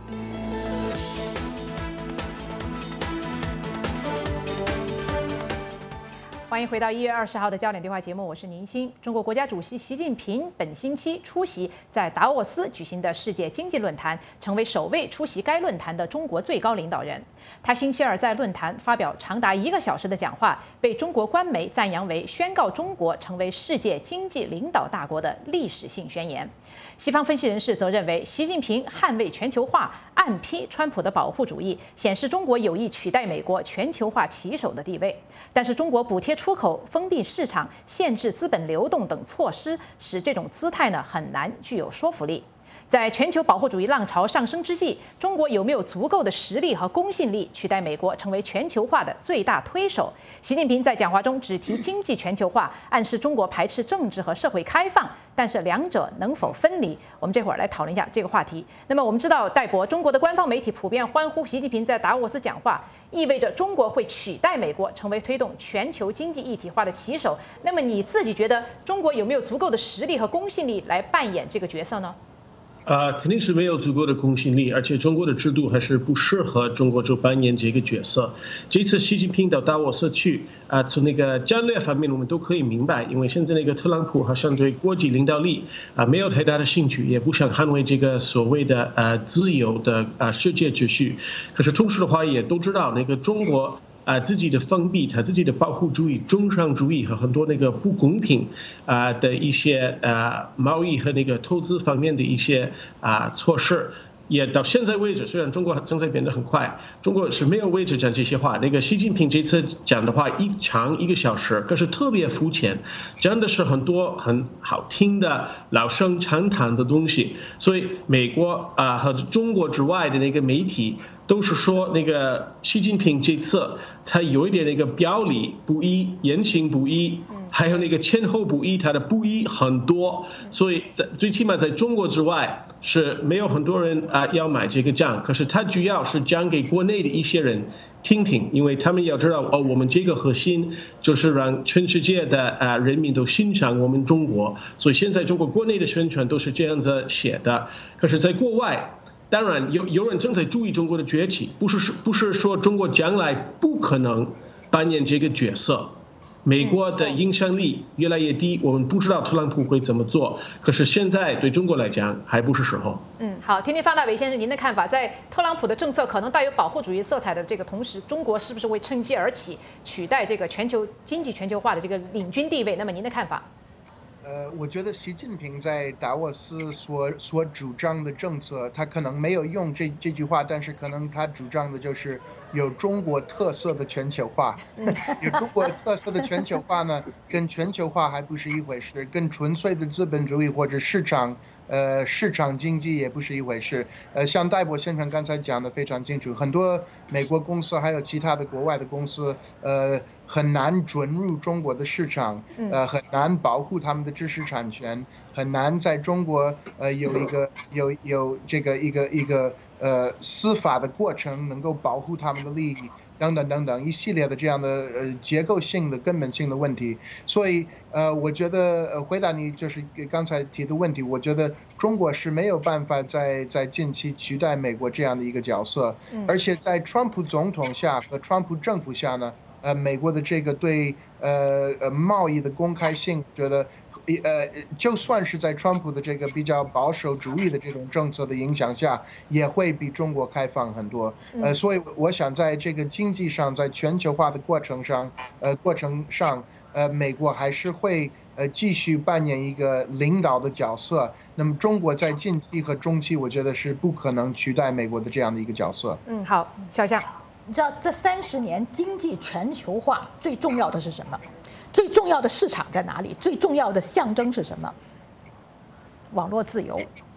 欢迎回到1月20号的焦点对话节目，我是宁欣。中国国家主席习近平本星期出席在达沃斯举行的世界经济论坛，成为首位出席该论坛的中国最高领导人。他星期二在论坛发表长达1个小时的讲话，被中国官媒赞扬为宣告中国成为世界经济领导大国的历史性宣言。西方分析人士则认为，习近平捍卫全球化，暗批川普的保护主义，显示中国有意取代美国全球化旗手的地位。但是，中国补贴出口、封闭市场、限制资本流动等措施，使这种姿态很难具有说服力。在全球保护主义浪潮上升之际，中国有没有足够的实力和公信力取代美国成为全球化的最大推手？习近平在讲话中只提经济全球化，暗示中国排斥政治和社会开放，但是两者能否分离？我们这会儿来讨论一下这个话题。那么我们知道，戴博，中国的官方媒体普遍欢呼习近平在达沃斯讲话，意味着中国会取代美国成为推动全球经济一体化的旗手。那么你自己觉得中国有没有足够的实力和公信力来扮演这个角色呢？ 肯定是没有足够的公信力，而且中国的制度还是不适合中国就扮演这个角色。这次习近平到达沃斯去，从那个战略方面我们都可以明白，因为现在那个特朗普好像对国际领导力没有太大的兴趣，也不想捍卫这个所谓的自由的世界秩序。可是同时的话，也都知道那个中国。自己的封闭，他自己的保护主义、中商主义和很多那个不公平的一些贸易和那个投资方面的一些措施，也到现在为止，虽然中国正在变得很快，中国是没有为止讲这些话。那个习近平这次讲的话长1个小时，可是特别肤浅，讲的是很多很好听的老生常谈的东西。所以美国和中国之外的那个媒体。都是说那个习近平这次他有一点那个表里不一、言行不一，还有那个前后不一，他的不一很多，所以最起码在中国之外是没有很多人要买这个账。可是他主要是讲给国内的一些人听听，因为他们要知道我们这个核心就是让全世界的人民都欣赏我们中国，所以现在中国国内的宣传都是这样子写的。可是在国外。当然有人正在注意中国的崛起，不是说中国将来不可能扮演这个角色。美国的影响力越来越低，我们不知道特朗普会怎么做。可是现在对中国来讲还不是时候。 好，听听方大为先生您的看法，在特朗普的政策可能带有保护主义色彩的这个同时，中国是不是会趁机而起，取代这个全球经济全球化的这个领军地位？那么您的看法？ 我觉得习近平在达沃斯所主张的政策，他可能没有用这句话，但是可能他主张的就是有中国特色的全球化。有中国特色的全球化呢，跟全球化还不是一回事，跟纯粹的资本主义或者市场经济也不是一回事。像戴博先生刚才讲的非常清楚，很多美国公司还有其他的国外的公司，很难准入中国的市场，很难保护他们的知识产权，很难在中国有这个一个司法的过程能够保护他们的利益。等等等等一系列的这样的结构性的根本性的问题，所以我觉得回答你就是刚才提的问题，我觉得中国是没有办法在近期取代美国这样的一个角色，而且在川普总统下和川普政府下呢，美国的这个对贸易的公开性，觉得。就算是在川普的这个比较保守主义的这种政策的影响下，也会比中国开放很多。所以我想在这个经济上，在全球化的过程上，美国还是会继续扮演一个领导的角色。那么中国在近期和中期，我觉得是不可能取代美国的这样的一个角色。 好，小象， 你知道这30年经济全球化最重要的是什么？最重要的市场在哪里？最重要的象征是什么？网络自由。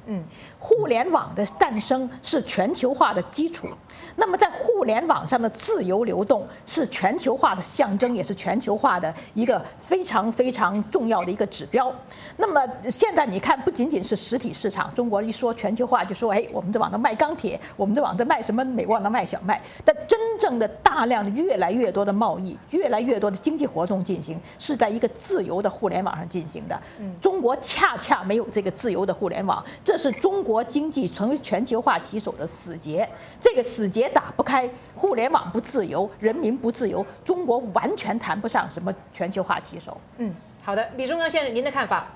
互联网的诞生是全球化的基础。那么在互联网上的自由流动是全球化的象征，也是全球化的一个非常非常重要的一个指标。那么现在你看，不仅仅是实体市场，中国一说全球化就说，我们这往那卖钢铁，我们这往这卖什么，美国往那卖小麦。但真正的大量的越来越多的贸易，越来越多的经济活动进行，是在一个自由的互联网上进行的。中国恰恰没有这个自由的互联网，这是中国经济成为全球化旗手的死结。这个死结打不开，互联网不自由，人民不自由，中国完全谈不上什么全球化旗手。 好的，李忠刚先生，您的看法？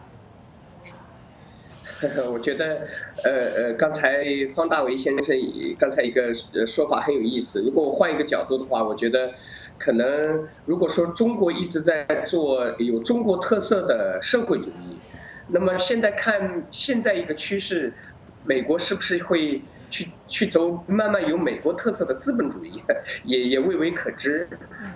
我觉得，刚才方大为先生刚才一个说法很有意思。如果我换一个角度的话，我觉得，可能如果说中国一直在做有中国特色的社会主义，那么现在看现在一个趋势，美国是不是会去走慢慢有美国特色的资本主义，也未为可知。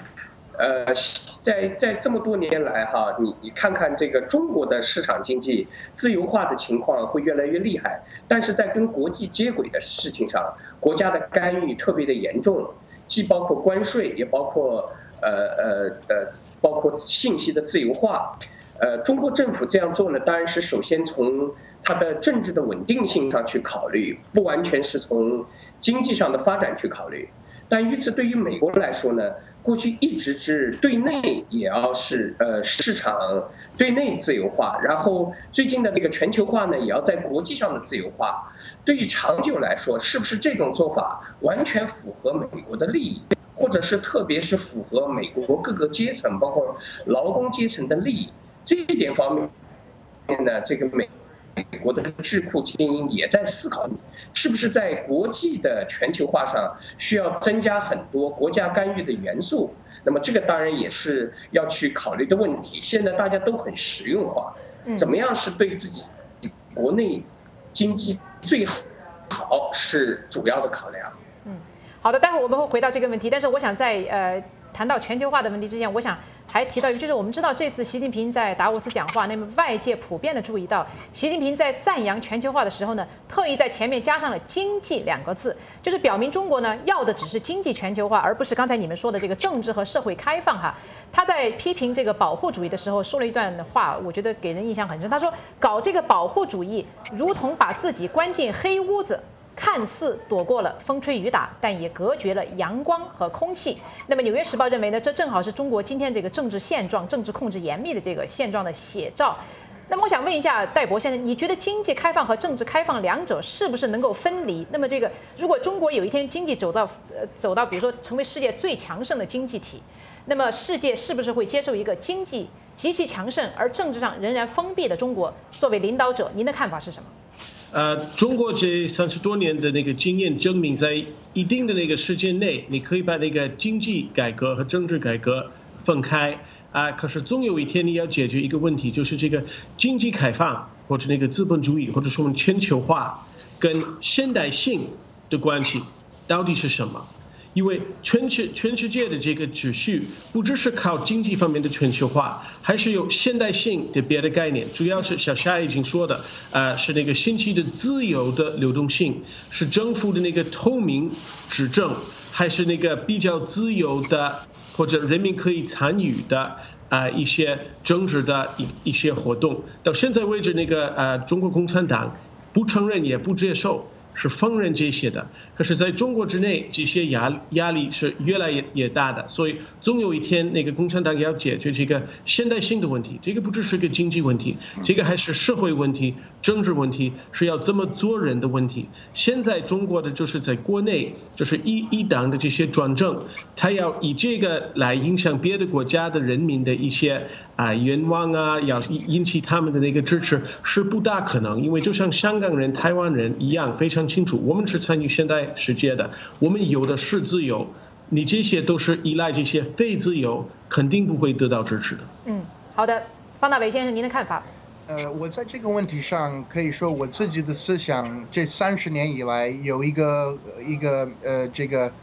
在这么多年来哈，你看看这个中国的市场经济自由化的情况会越来越厉害，但是在跟国际接轨的事情上，国家的干预特别的严重，既包括关税，也包括包括信息的自由化。中国政府这样做呢，当然是首先从它的政治的稳定性上去考虑，不完全是从经济上的发展去考虑。但与此对于美国来说呢，过去一直是对内也要是市场对内自由化，然后最近的这个全球化呢，也要在国际上的自由化。对于长久来说，是不是这种做法完全符合美国的利益，或者是特别是符合美国各个阶层，包括劳工阶层的利益？这一点方面呢，这个美国的智库精英也在思考，是不是在国际的全球化上需要增加很多国家干预的元素。那么这个当然也是要去考虑的问题。现在大家都很实用化，怎么样是对自己国内经济最好是主要的考量。 好的，待会儿我们会回到这个问题，但是我想在谈到全球化的问题之前，我想还提到一个，就是我们知道这次习近平在达沃斯讲话，那么外界普遍的注意到，习近平在赞扬全球化的时候呢，特意在前面加上了经济2个字，就是表明中国呢要的只是经济全球化，而不是刚才你们说的这个政治和社会开放哈。他在批评这个保护主义的时候说了一段话，我觉得给人印象很深。他说，搞这个保护主义如同把自己关进黑屋子，看似躲过了风吹雨打，但也隔绝了阳光和空气。那么《纽约时报》认为呢，这正好是中国今天这个政治现状、政治控制严密的这个现状的写照。那么我想问一下戴博先生，你觉得经济开放和政治开放两者是不是能够分离？那么这个如果中国有一天经济走到比如说成为世界最强盛的经济体，那么世界是不是会接受一个经济极其强盛而政治上仍然封闭的中国作为领导者？您的看法是什么？ 中国这30多年的那个经验证明，在一定的那个时间内，你可以把那个经济改革和政治改革分开可是总有一天你要解决一个问题，就是这个经济开放或者那个资本主义或者说我们全球化跟现代性的关系到底是什么？因为全世界的这个秩序不只是靠经济方面的全球化，还是有现代性的别的概念，主要是小夏已经说的，是那个信息的自由的流动性，是政府的那个透明执政，还是那个比较自由的或者人民可以参与的一些政治的一些活动。到现在为止，那个中国共产党不承认也不接受，是否认这些的。可是在中国之内，这些压力是越来越大的，所以总有一天那个共产党要解决这个现代性的问题。这个不只是个经济问题，这个还是社会问题、政治问题，是要怎么做人的问题。现在中国的就是在国内，就是一党的这些专政，他要以这个来影响别的国家的人民的一些愿望要引起他们的那个支持，是不大可能。因为就像香港人、台湾人一样，非常清楚，我们是参与现代世界的，我们有的是自由，你这些都是依赖这些非自由，肯定不会得到支持的。 好的，方大伟先生，您的看法？ 我在这个问题上可以说我自己的思想，这30年以来有一个这个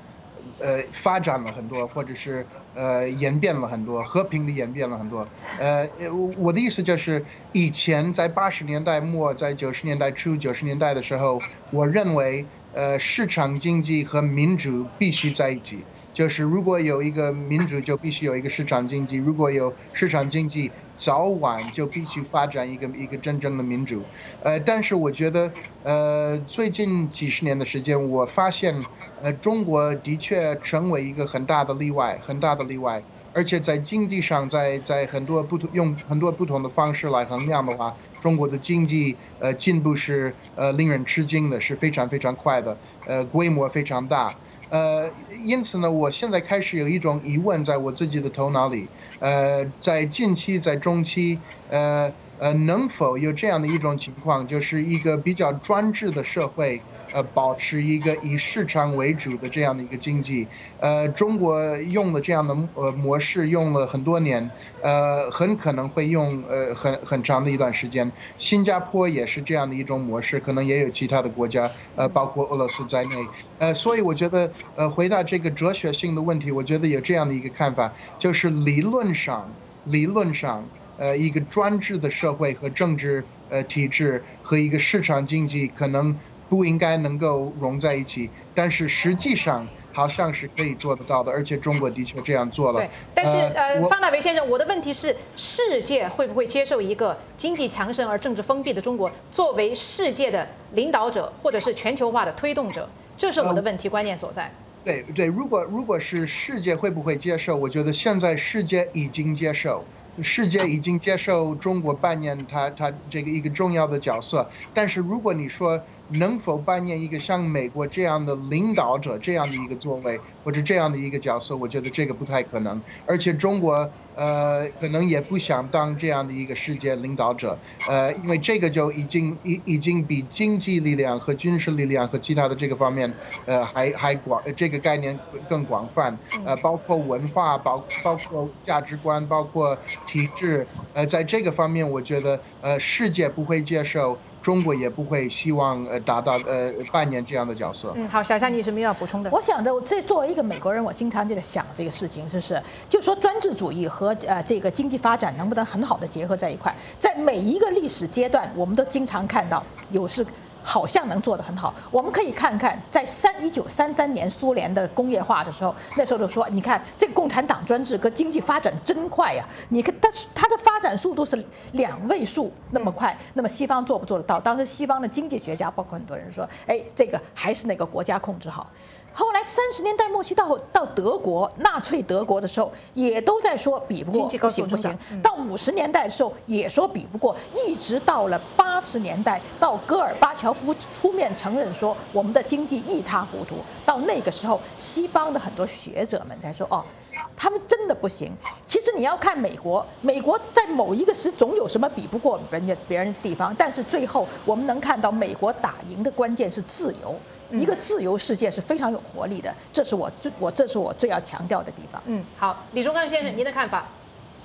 发展了很多，或者是演变了很多，和平的演变了很多。我的意思就是，以前在80年代末，在90年代初、90年代的时候，我认为市场经济和民主必须在一起。就是如果有一个民主，就必须有一个市场经济；如果有市场经济，早晚就必须发展一个真正的民主。但是我觉得，最近几十年的时间，我发现，中国的确成为一个很大的例外，很大的例外。而且在经济上，在用很多不同的方式来衡量的话，中国的经济进步是令人吃惊的，是非常非常快的，规模非常大。因此呢，我现在开始有一种疑问在我自己的头脑里，在近期、在中期，能否有这样的一种情况，就是一个比较专制的社会，保持一个以市场为主的这样的一个经济。中国用了这样的模式用了很多年，很可能会用很长的一段时间。新加坡也是这样的一种模式，可能也有其他的国家，包括俄罗斯在内。所以我觉得，回答这个哲学性的问题，我觉得有这样的一个看法，就是理论上，一个专制的社会和政治体制和一个市场经济可能不应该能够融在一起，但是实际上好像是可以做得到的，而且中国的确这样做了。 对，但是方大为先生，我的问题是，世界会不会接受一个经济强盛而政治封闭的中国作为世界的领导者，或者是全球化的推动者？这是我的问题关键所在。 对，如果是世界会不会接受？我觉得现在世界已经接受。世界已经接受中国扮演它这个一个重要的角色，但是如果你说能否扮演一个像美国这样的领导者这样的一个座位或者这样的一个角色，我觉得这个不太可能。而且中国可能也不想当这样的一个世界领导者，因为这个就已经比经济力量和军事力量和其他的这个方面，还广，这个概念更广泛，包括文化，包括价值观，包括体制，在这个方面，我觉得世界不会接受。中国也不会希望达到扮演这样的角色。 好，小夏，你有什么要补充的？ 我想着，这作为一个美国人，我经常就在想这个事情，就说专制主义和这个经济发展能不能很好的结合在一块？在每一个历史阶段，我们都经常看到好像能做得很好。我们可以看看，在1933年苏联的工业化的时候，那时候就说，你看这个共产党专制和经济发展真快呀！你看它的发展速度是2位数那么快，那么西方做不做得到？当时西方的经济学家，包括很多人说，这个还是那个国家控制好。后来30年代末期到德国纳粹德国的时候，也都在说比不过，不行。到50年代的时候也说比不过，一直到了80年代，到戈尔巴乔夫出面承认说我们的经济一塌糊涂。到那个时候，西方的很多学者们才说他们真的不行。其实你要看美国在某一个时总有什么比不过别人的地方，但是最后我们能看到美国打赢的关键是自由。一个自由世界是非常有活力的，这是我最要强调的地方。 好，李忠刚先生，您的看法？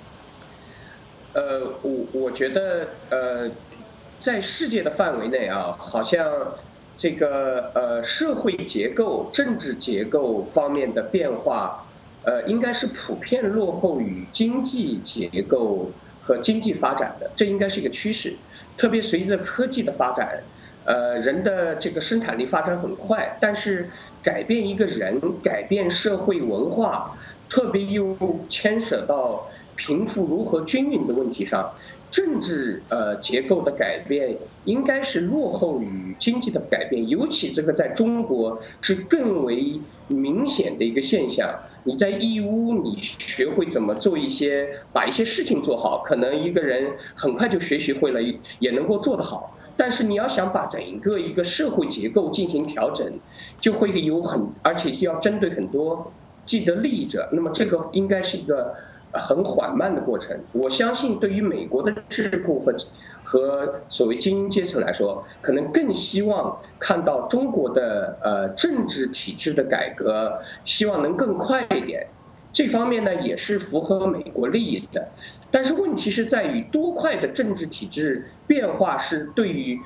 我觉得在世界的范围内啊，好像这个社会结构、政治结构方面的变化，应该是普遍落后于经济结构和经济发展的，这应该是一个趋势。特别随着科技的发展。人的这个生产力发展很快，但是改变一个人、改变社会文化，特别又牵涉到贫富如何均匀的问题上，政治结构的改变应该是落后于经济的改变，尤其这个在中国是更为明显的一个现象。你在义乌，你学会怎么做把一些事情做好，可能一个人很快就学习会了，也能够做得好。但是你要想把整个一个社会结构进行调整，就会而且要针对很多既得利益者，那么这个应该是一个很缓慢的过程。我相信对于美国的智库和所谓精英阶层来说，可能更希望看到中国的政治体制的改革，希望能更快一点。这方面呢也是符合美国利益的。但是问题是在于多快的政治体制变化是对于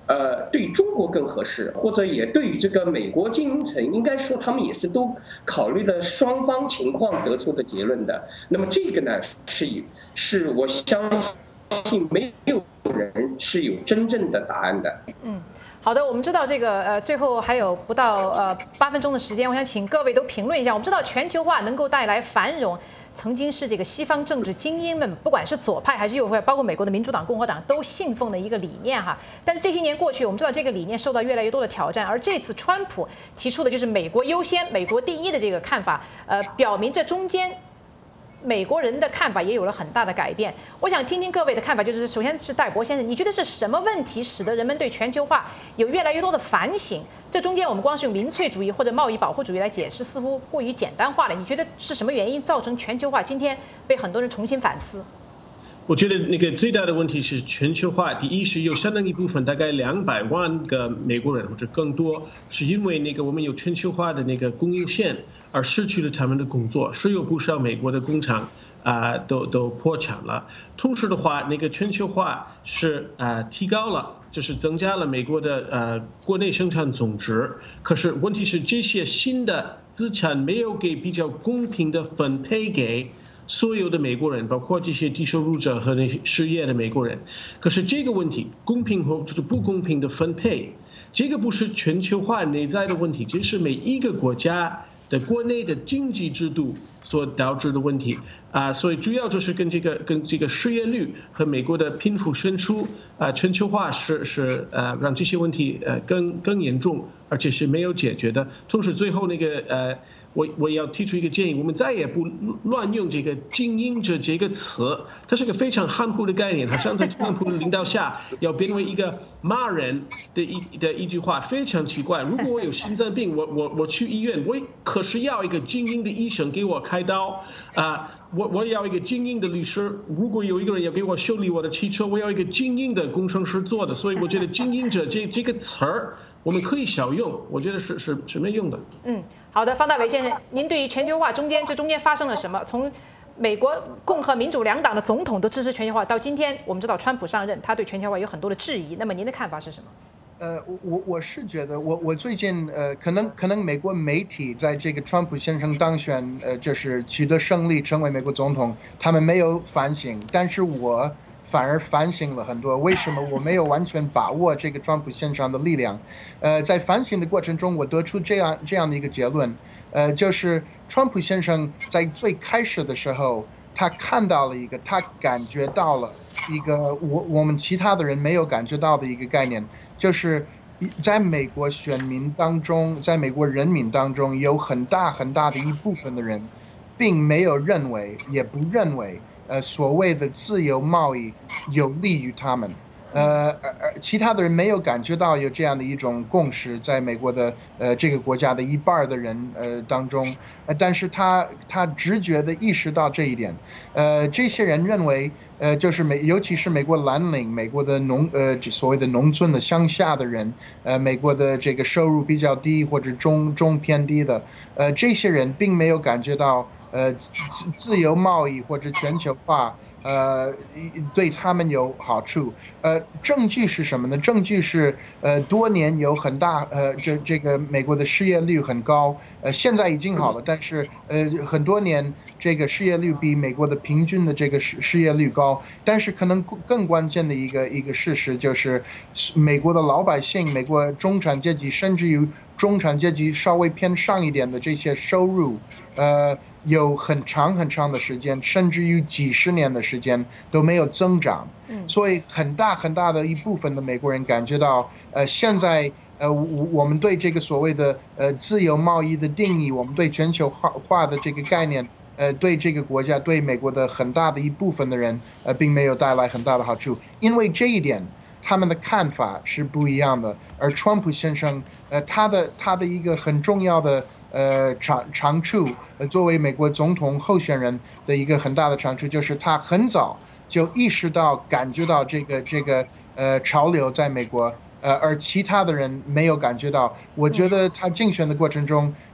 对中国更合适，或者也对于这个美国精英层，应该说他们也是都考虑了双方情况得出的结论的。那么这个呢，是我相信没有人是有真正的答案的。 好的，我们知道这个最后还有不到8分钟的时间，我想请各位都评论一下。我们知道全球化能够带来繁荣，曾经是这个西方政治精英们，不管是左派还是右派，包括美国的民主党、共和党都信奉的一个理念哈。但是这些年过去，我们知道这个理念受到越来越多的挑战，而这次川普提出的就是美国优先、美国第一的这个看法，表明这中间美国人的看法也有了很大的改变。我想听听各位的看法，就是首先是戴博先生，你觉得是什么问题使得人们对全球化有越来越多的反省？这中间我们光是用民粹主义或者贸易保护主义来解释，似乎过于简单化了。你觉得是什么原因造成全球化今天被很多人重新反思？ 我觉得那个最大的问题是全球化，第一是有相当一部分，大概200万个美国人或者更多，是因为那个我们有全球化的那个供应线而失去了他们的工作，是有不少美国的工厂都破产了。同时的话，那个全球化是提高了，就是增加了美国的国内生产总值。可是问题是这些新的资产没有给比较公平的分配给所有的美国人，包括这些低收入者和那些失业的美国人。可是这个问题，公平或就是不公平的分配，这个不是全球化内在的问题，这是每一个国家的国内的经济制度所导致的问题所以主要就是跟这个失业率和美国的贫富悬殊全球化是让这些问题更严重，而且是没有解决的。同时最后那个我要提出一个建议，我们再也不乱用这个精英者这个词，它是个非常含糊的概念，它像在特朗普的领导下要变为一个骂人的一句话，非常奇怪。如果我有心脏病，我去医院，我可是要一个精英的医生给我开刀我要一个精英的律师，如果有一个人要给我修理我的汽车，我要一个精英的工程师做的。所以我觉得精英者这个词儿我们可以少用，我觉得是没用的。 好的，方大为先生，您对于全球化这中间发生了什么？从美国共和民主两党的总统都支持全球化，到今天我们知道川普上任，他对全球化有很多的质疑。那么您的看法是什么？ 我是觉得我最近可能美国媒体在这个川普先生当选就是取得胜利成为美国总统，他们没有反省，但是我反而反省了很多。为什么我没有完全把握这个川普先生的力量？在反省的过程中，我得出这样的一个结论，就是川普先生在最开始的时候，他看到了他感觉到了一个我们其他的人没有感觉到的一个概念，就是在美国选民当中，在美国人民当中，有很大的一部分的人，并没有认为，也不认为。所谓的自由贸易有利于他们，其他的人没有感觉到有这样的一种共识，在美国的这个国家的一半的人当中，但是他直觉地意识到这一点，这些人认为，就是尤其是美国蓝领、美国的所谓的农村的乡下的人，美国的这个收入比较低或者中偏低的，这些人并没有感觉到。自由贸易或者全球化，对他们有好处。证据是什么呢？证据是，多年有很大，这个美国的失业率很高，现在已经好了，但是很多年这个失业率比美国的平均的这个失业率高。但是可能更关键的一个事实就是，美国的老百姓，美国中产阶级，甚至于中产阶级稍微偏上一点的这些收入，有很长的时间，甚至于几十年的时间都没有增长，所以很大的一部分的美国人感觉到，现在我们对这个所谓的自由贸易的定义，我们对全球化的这个概念，对这个国家，对美国的很大的一部分的人，并没有带来很大的好处，因为这一点。他们的看法是不一样的，而川普先生，他的一个很重要的长处，作为美国总统候选人的一个很大的长处，就是他很早就意识到、感觉到这个潮流在美国，而其他的人没有感觉到。我觉得他竞选的过程中，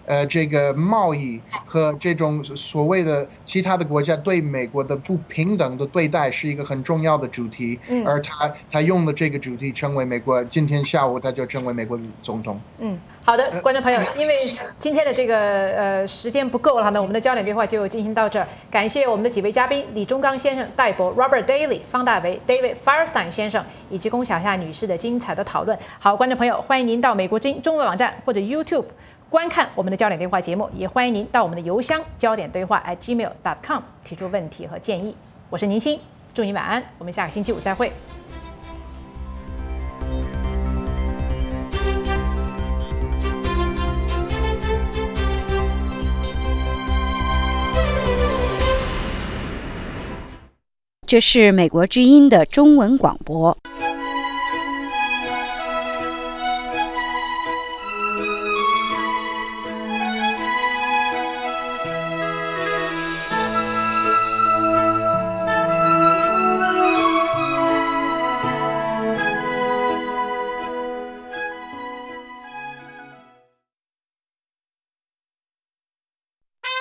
这个贸易和这种所谓的其他的国家对美国的不平等的对待是一个很重要的主题，而他用了这个主题成为美国，今天下午他就成为美国总统。 好的，观众朋友，因为今天的这个时间不够了，那我们的焦点对话就进行到这儿。感谢我们的几位嘉宾：李忠刚先生、戴博、Robert Daly、方大为、David Firestein 先生以及龚小夏女士的精彩的讨论。好，观众朋友，欢迎您到美国之音中文网站或者 YouTube 观看我们的焦点对话节目，也欢迎您到我们的邮箱焦点对话@gmail.com 提出问题和建议。我是宁欣，祝您晚安，我们下个星期五再会。 这是美国之音的中文广播。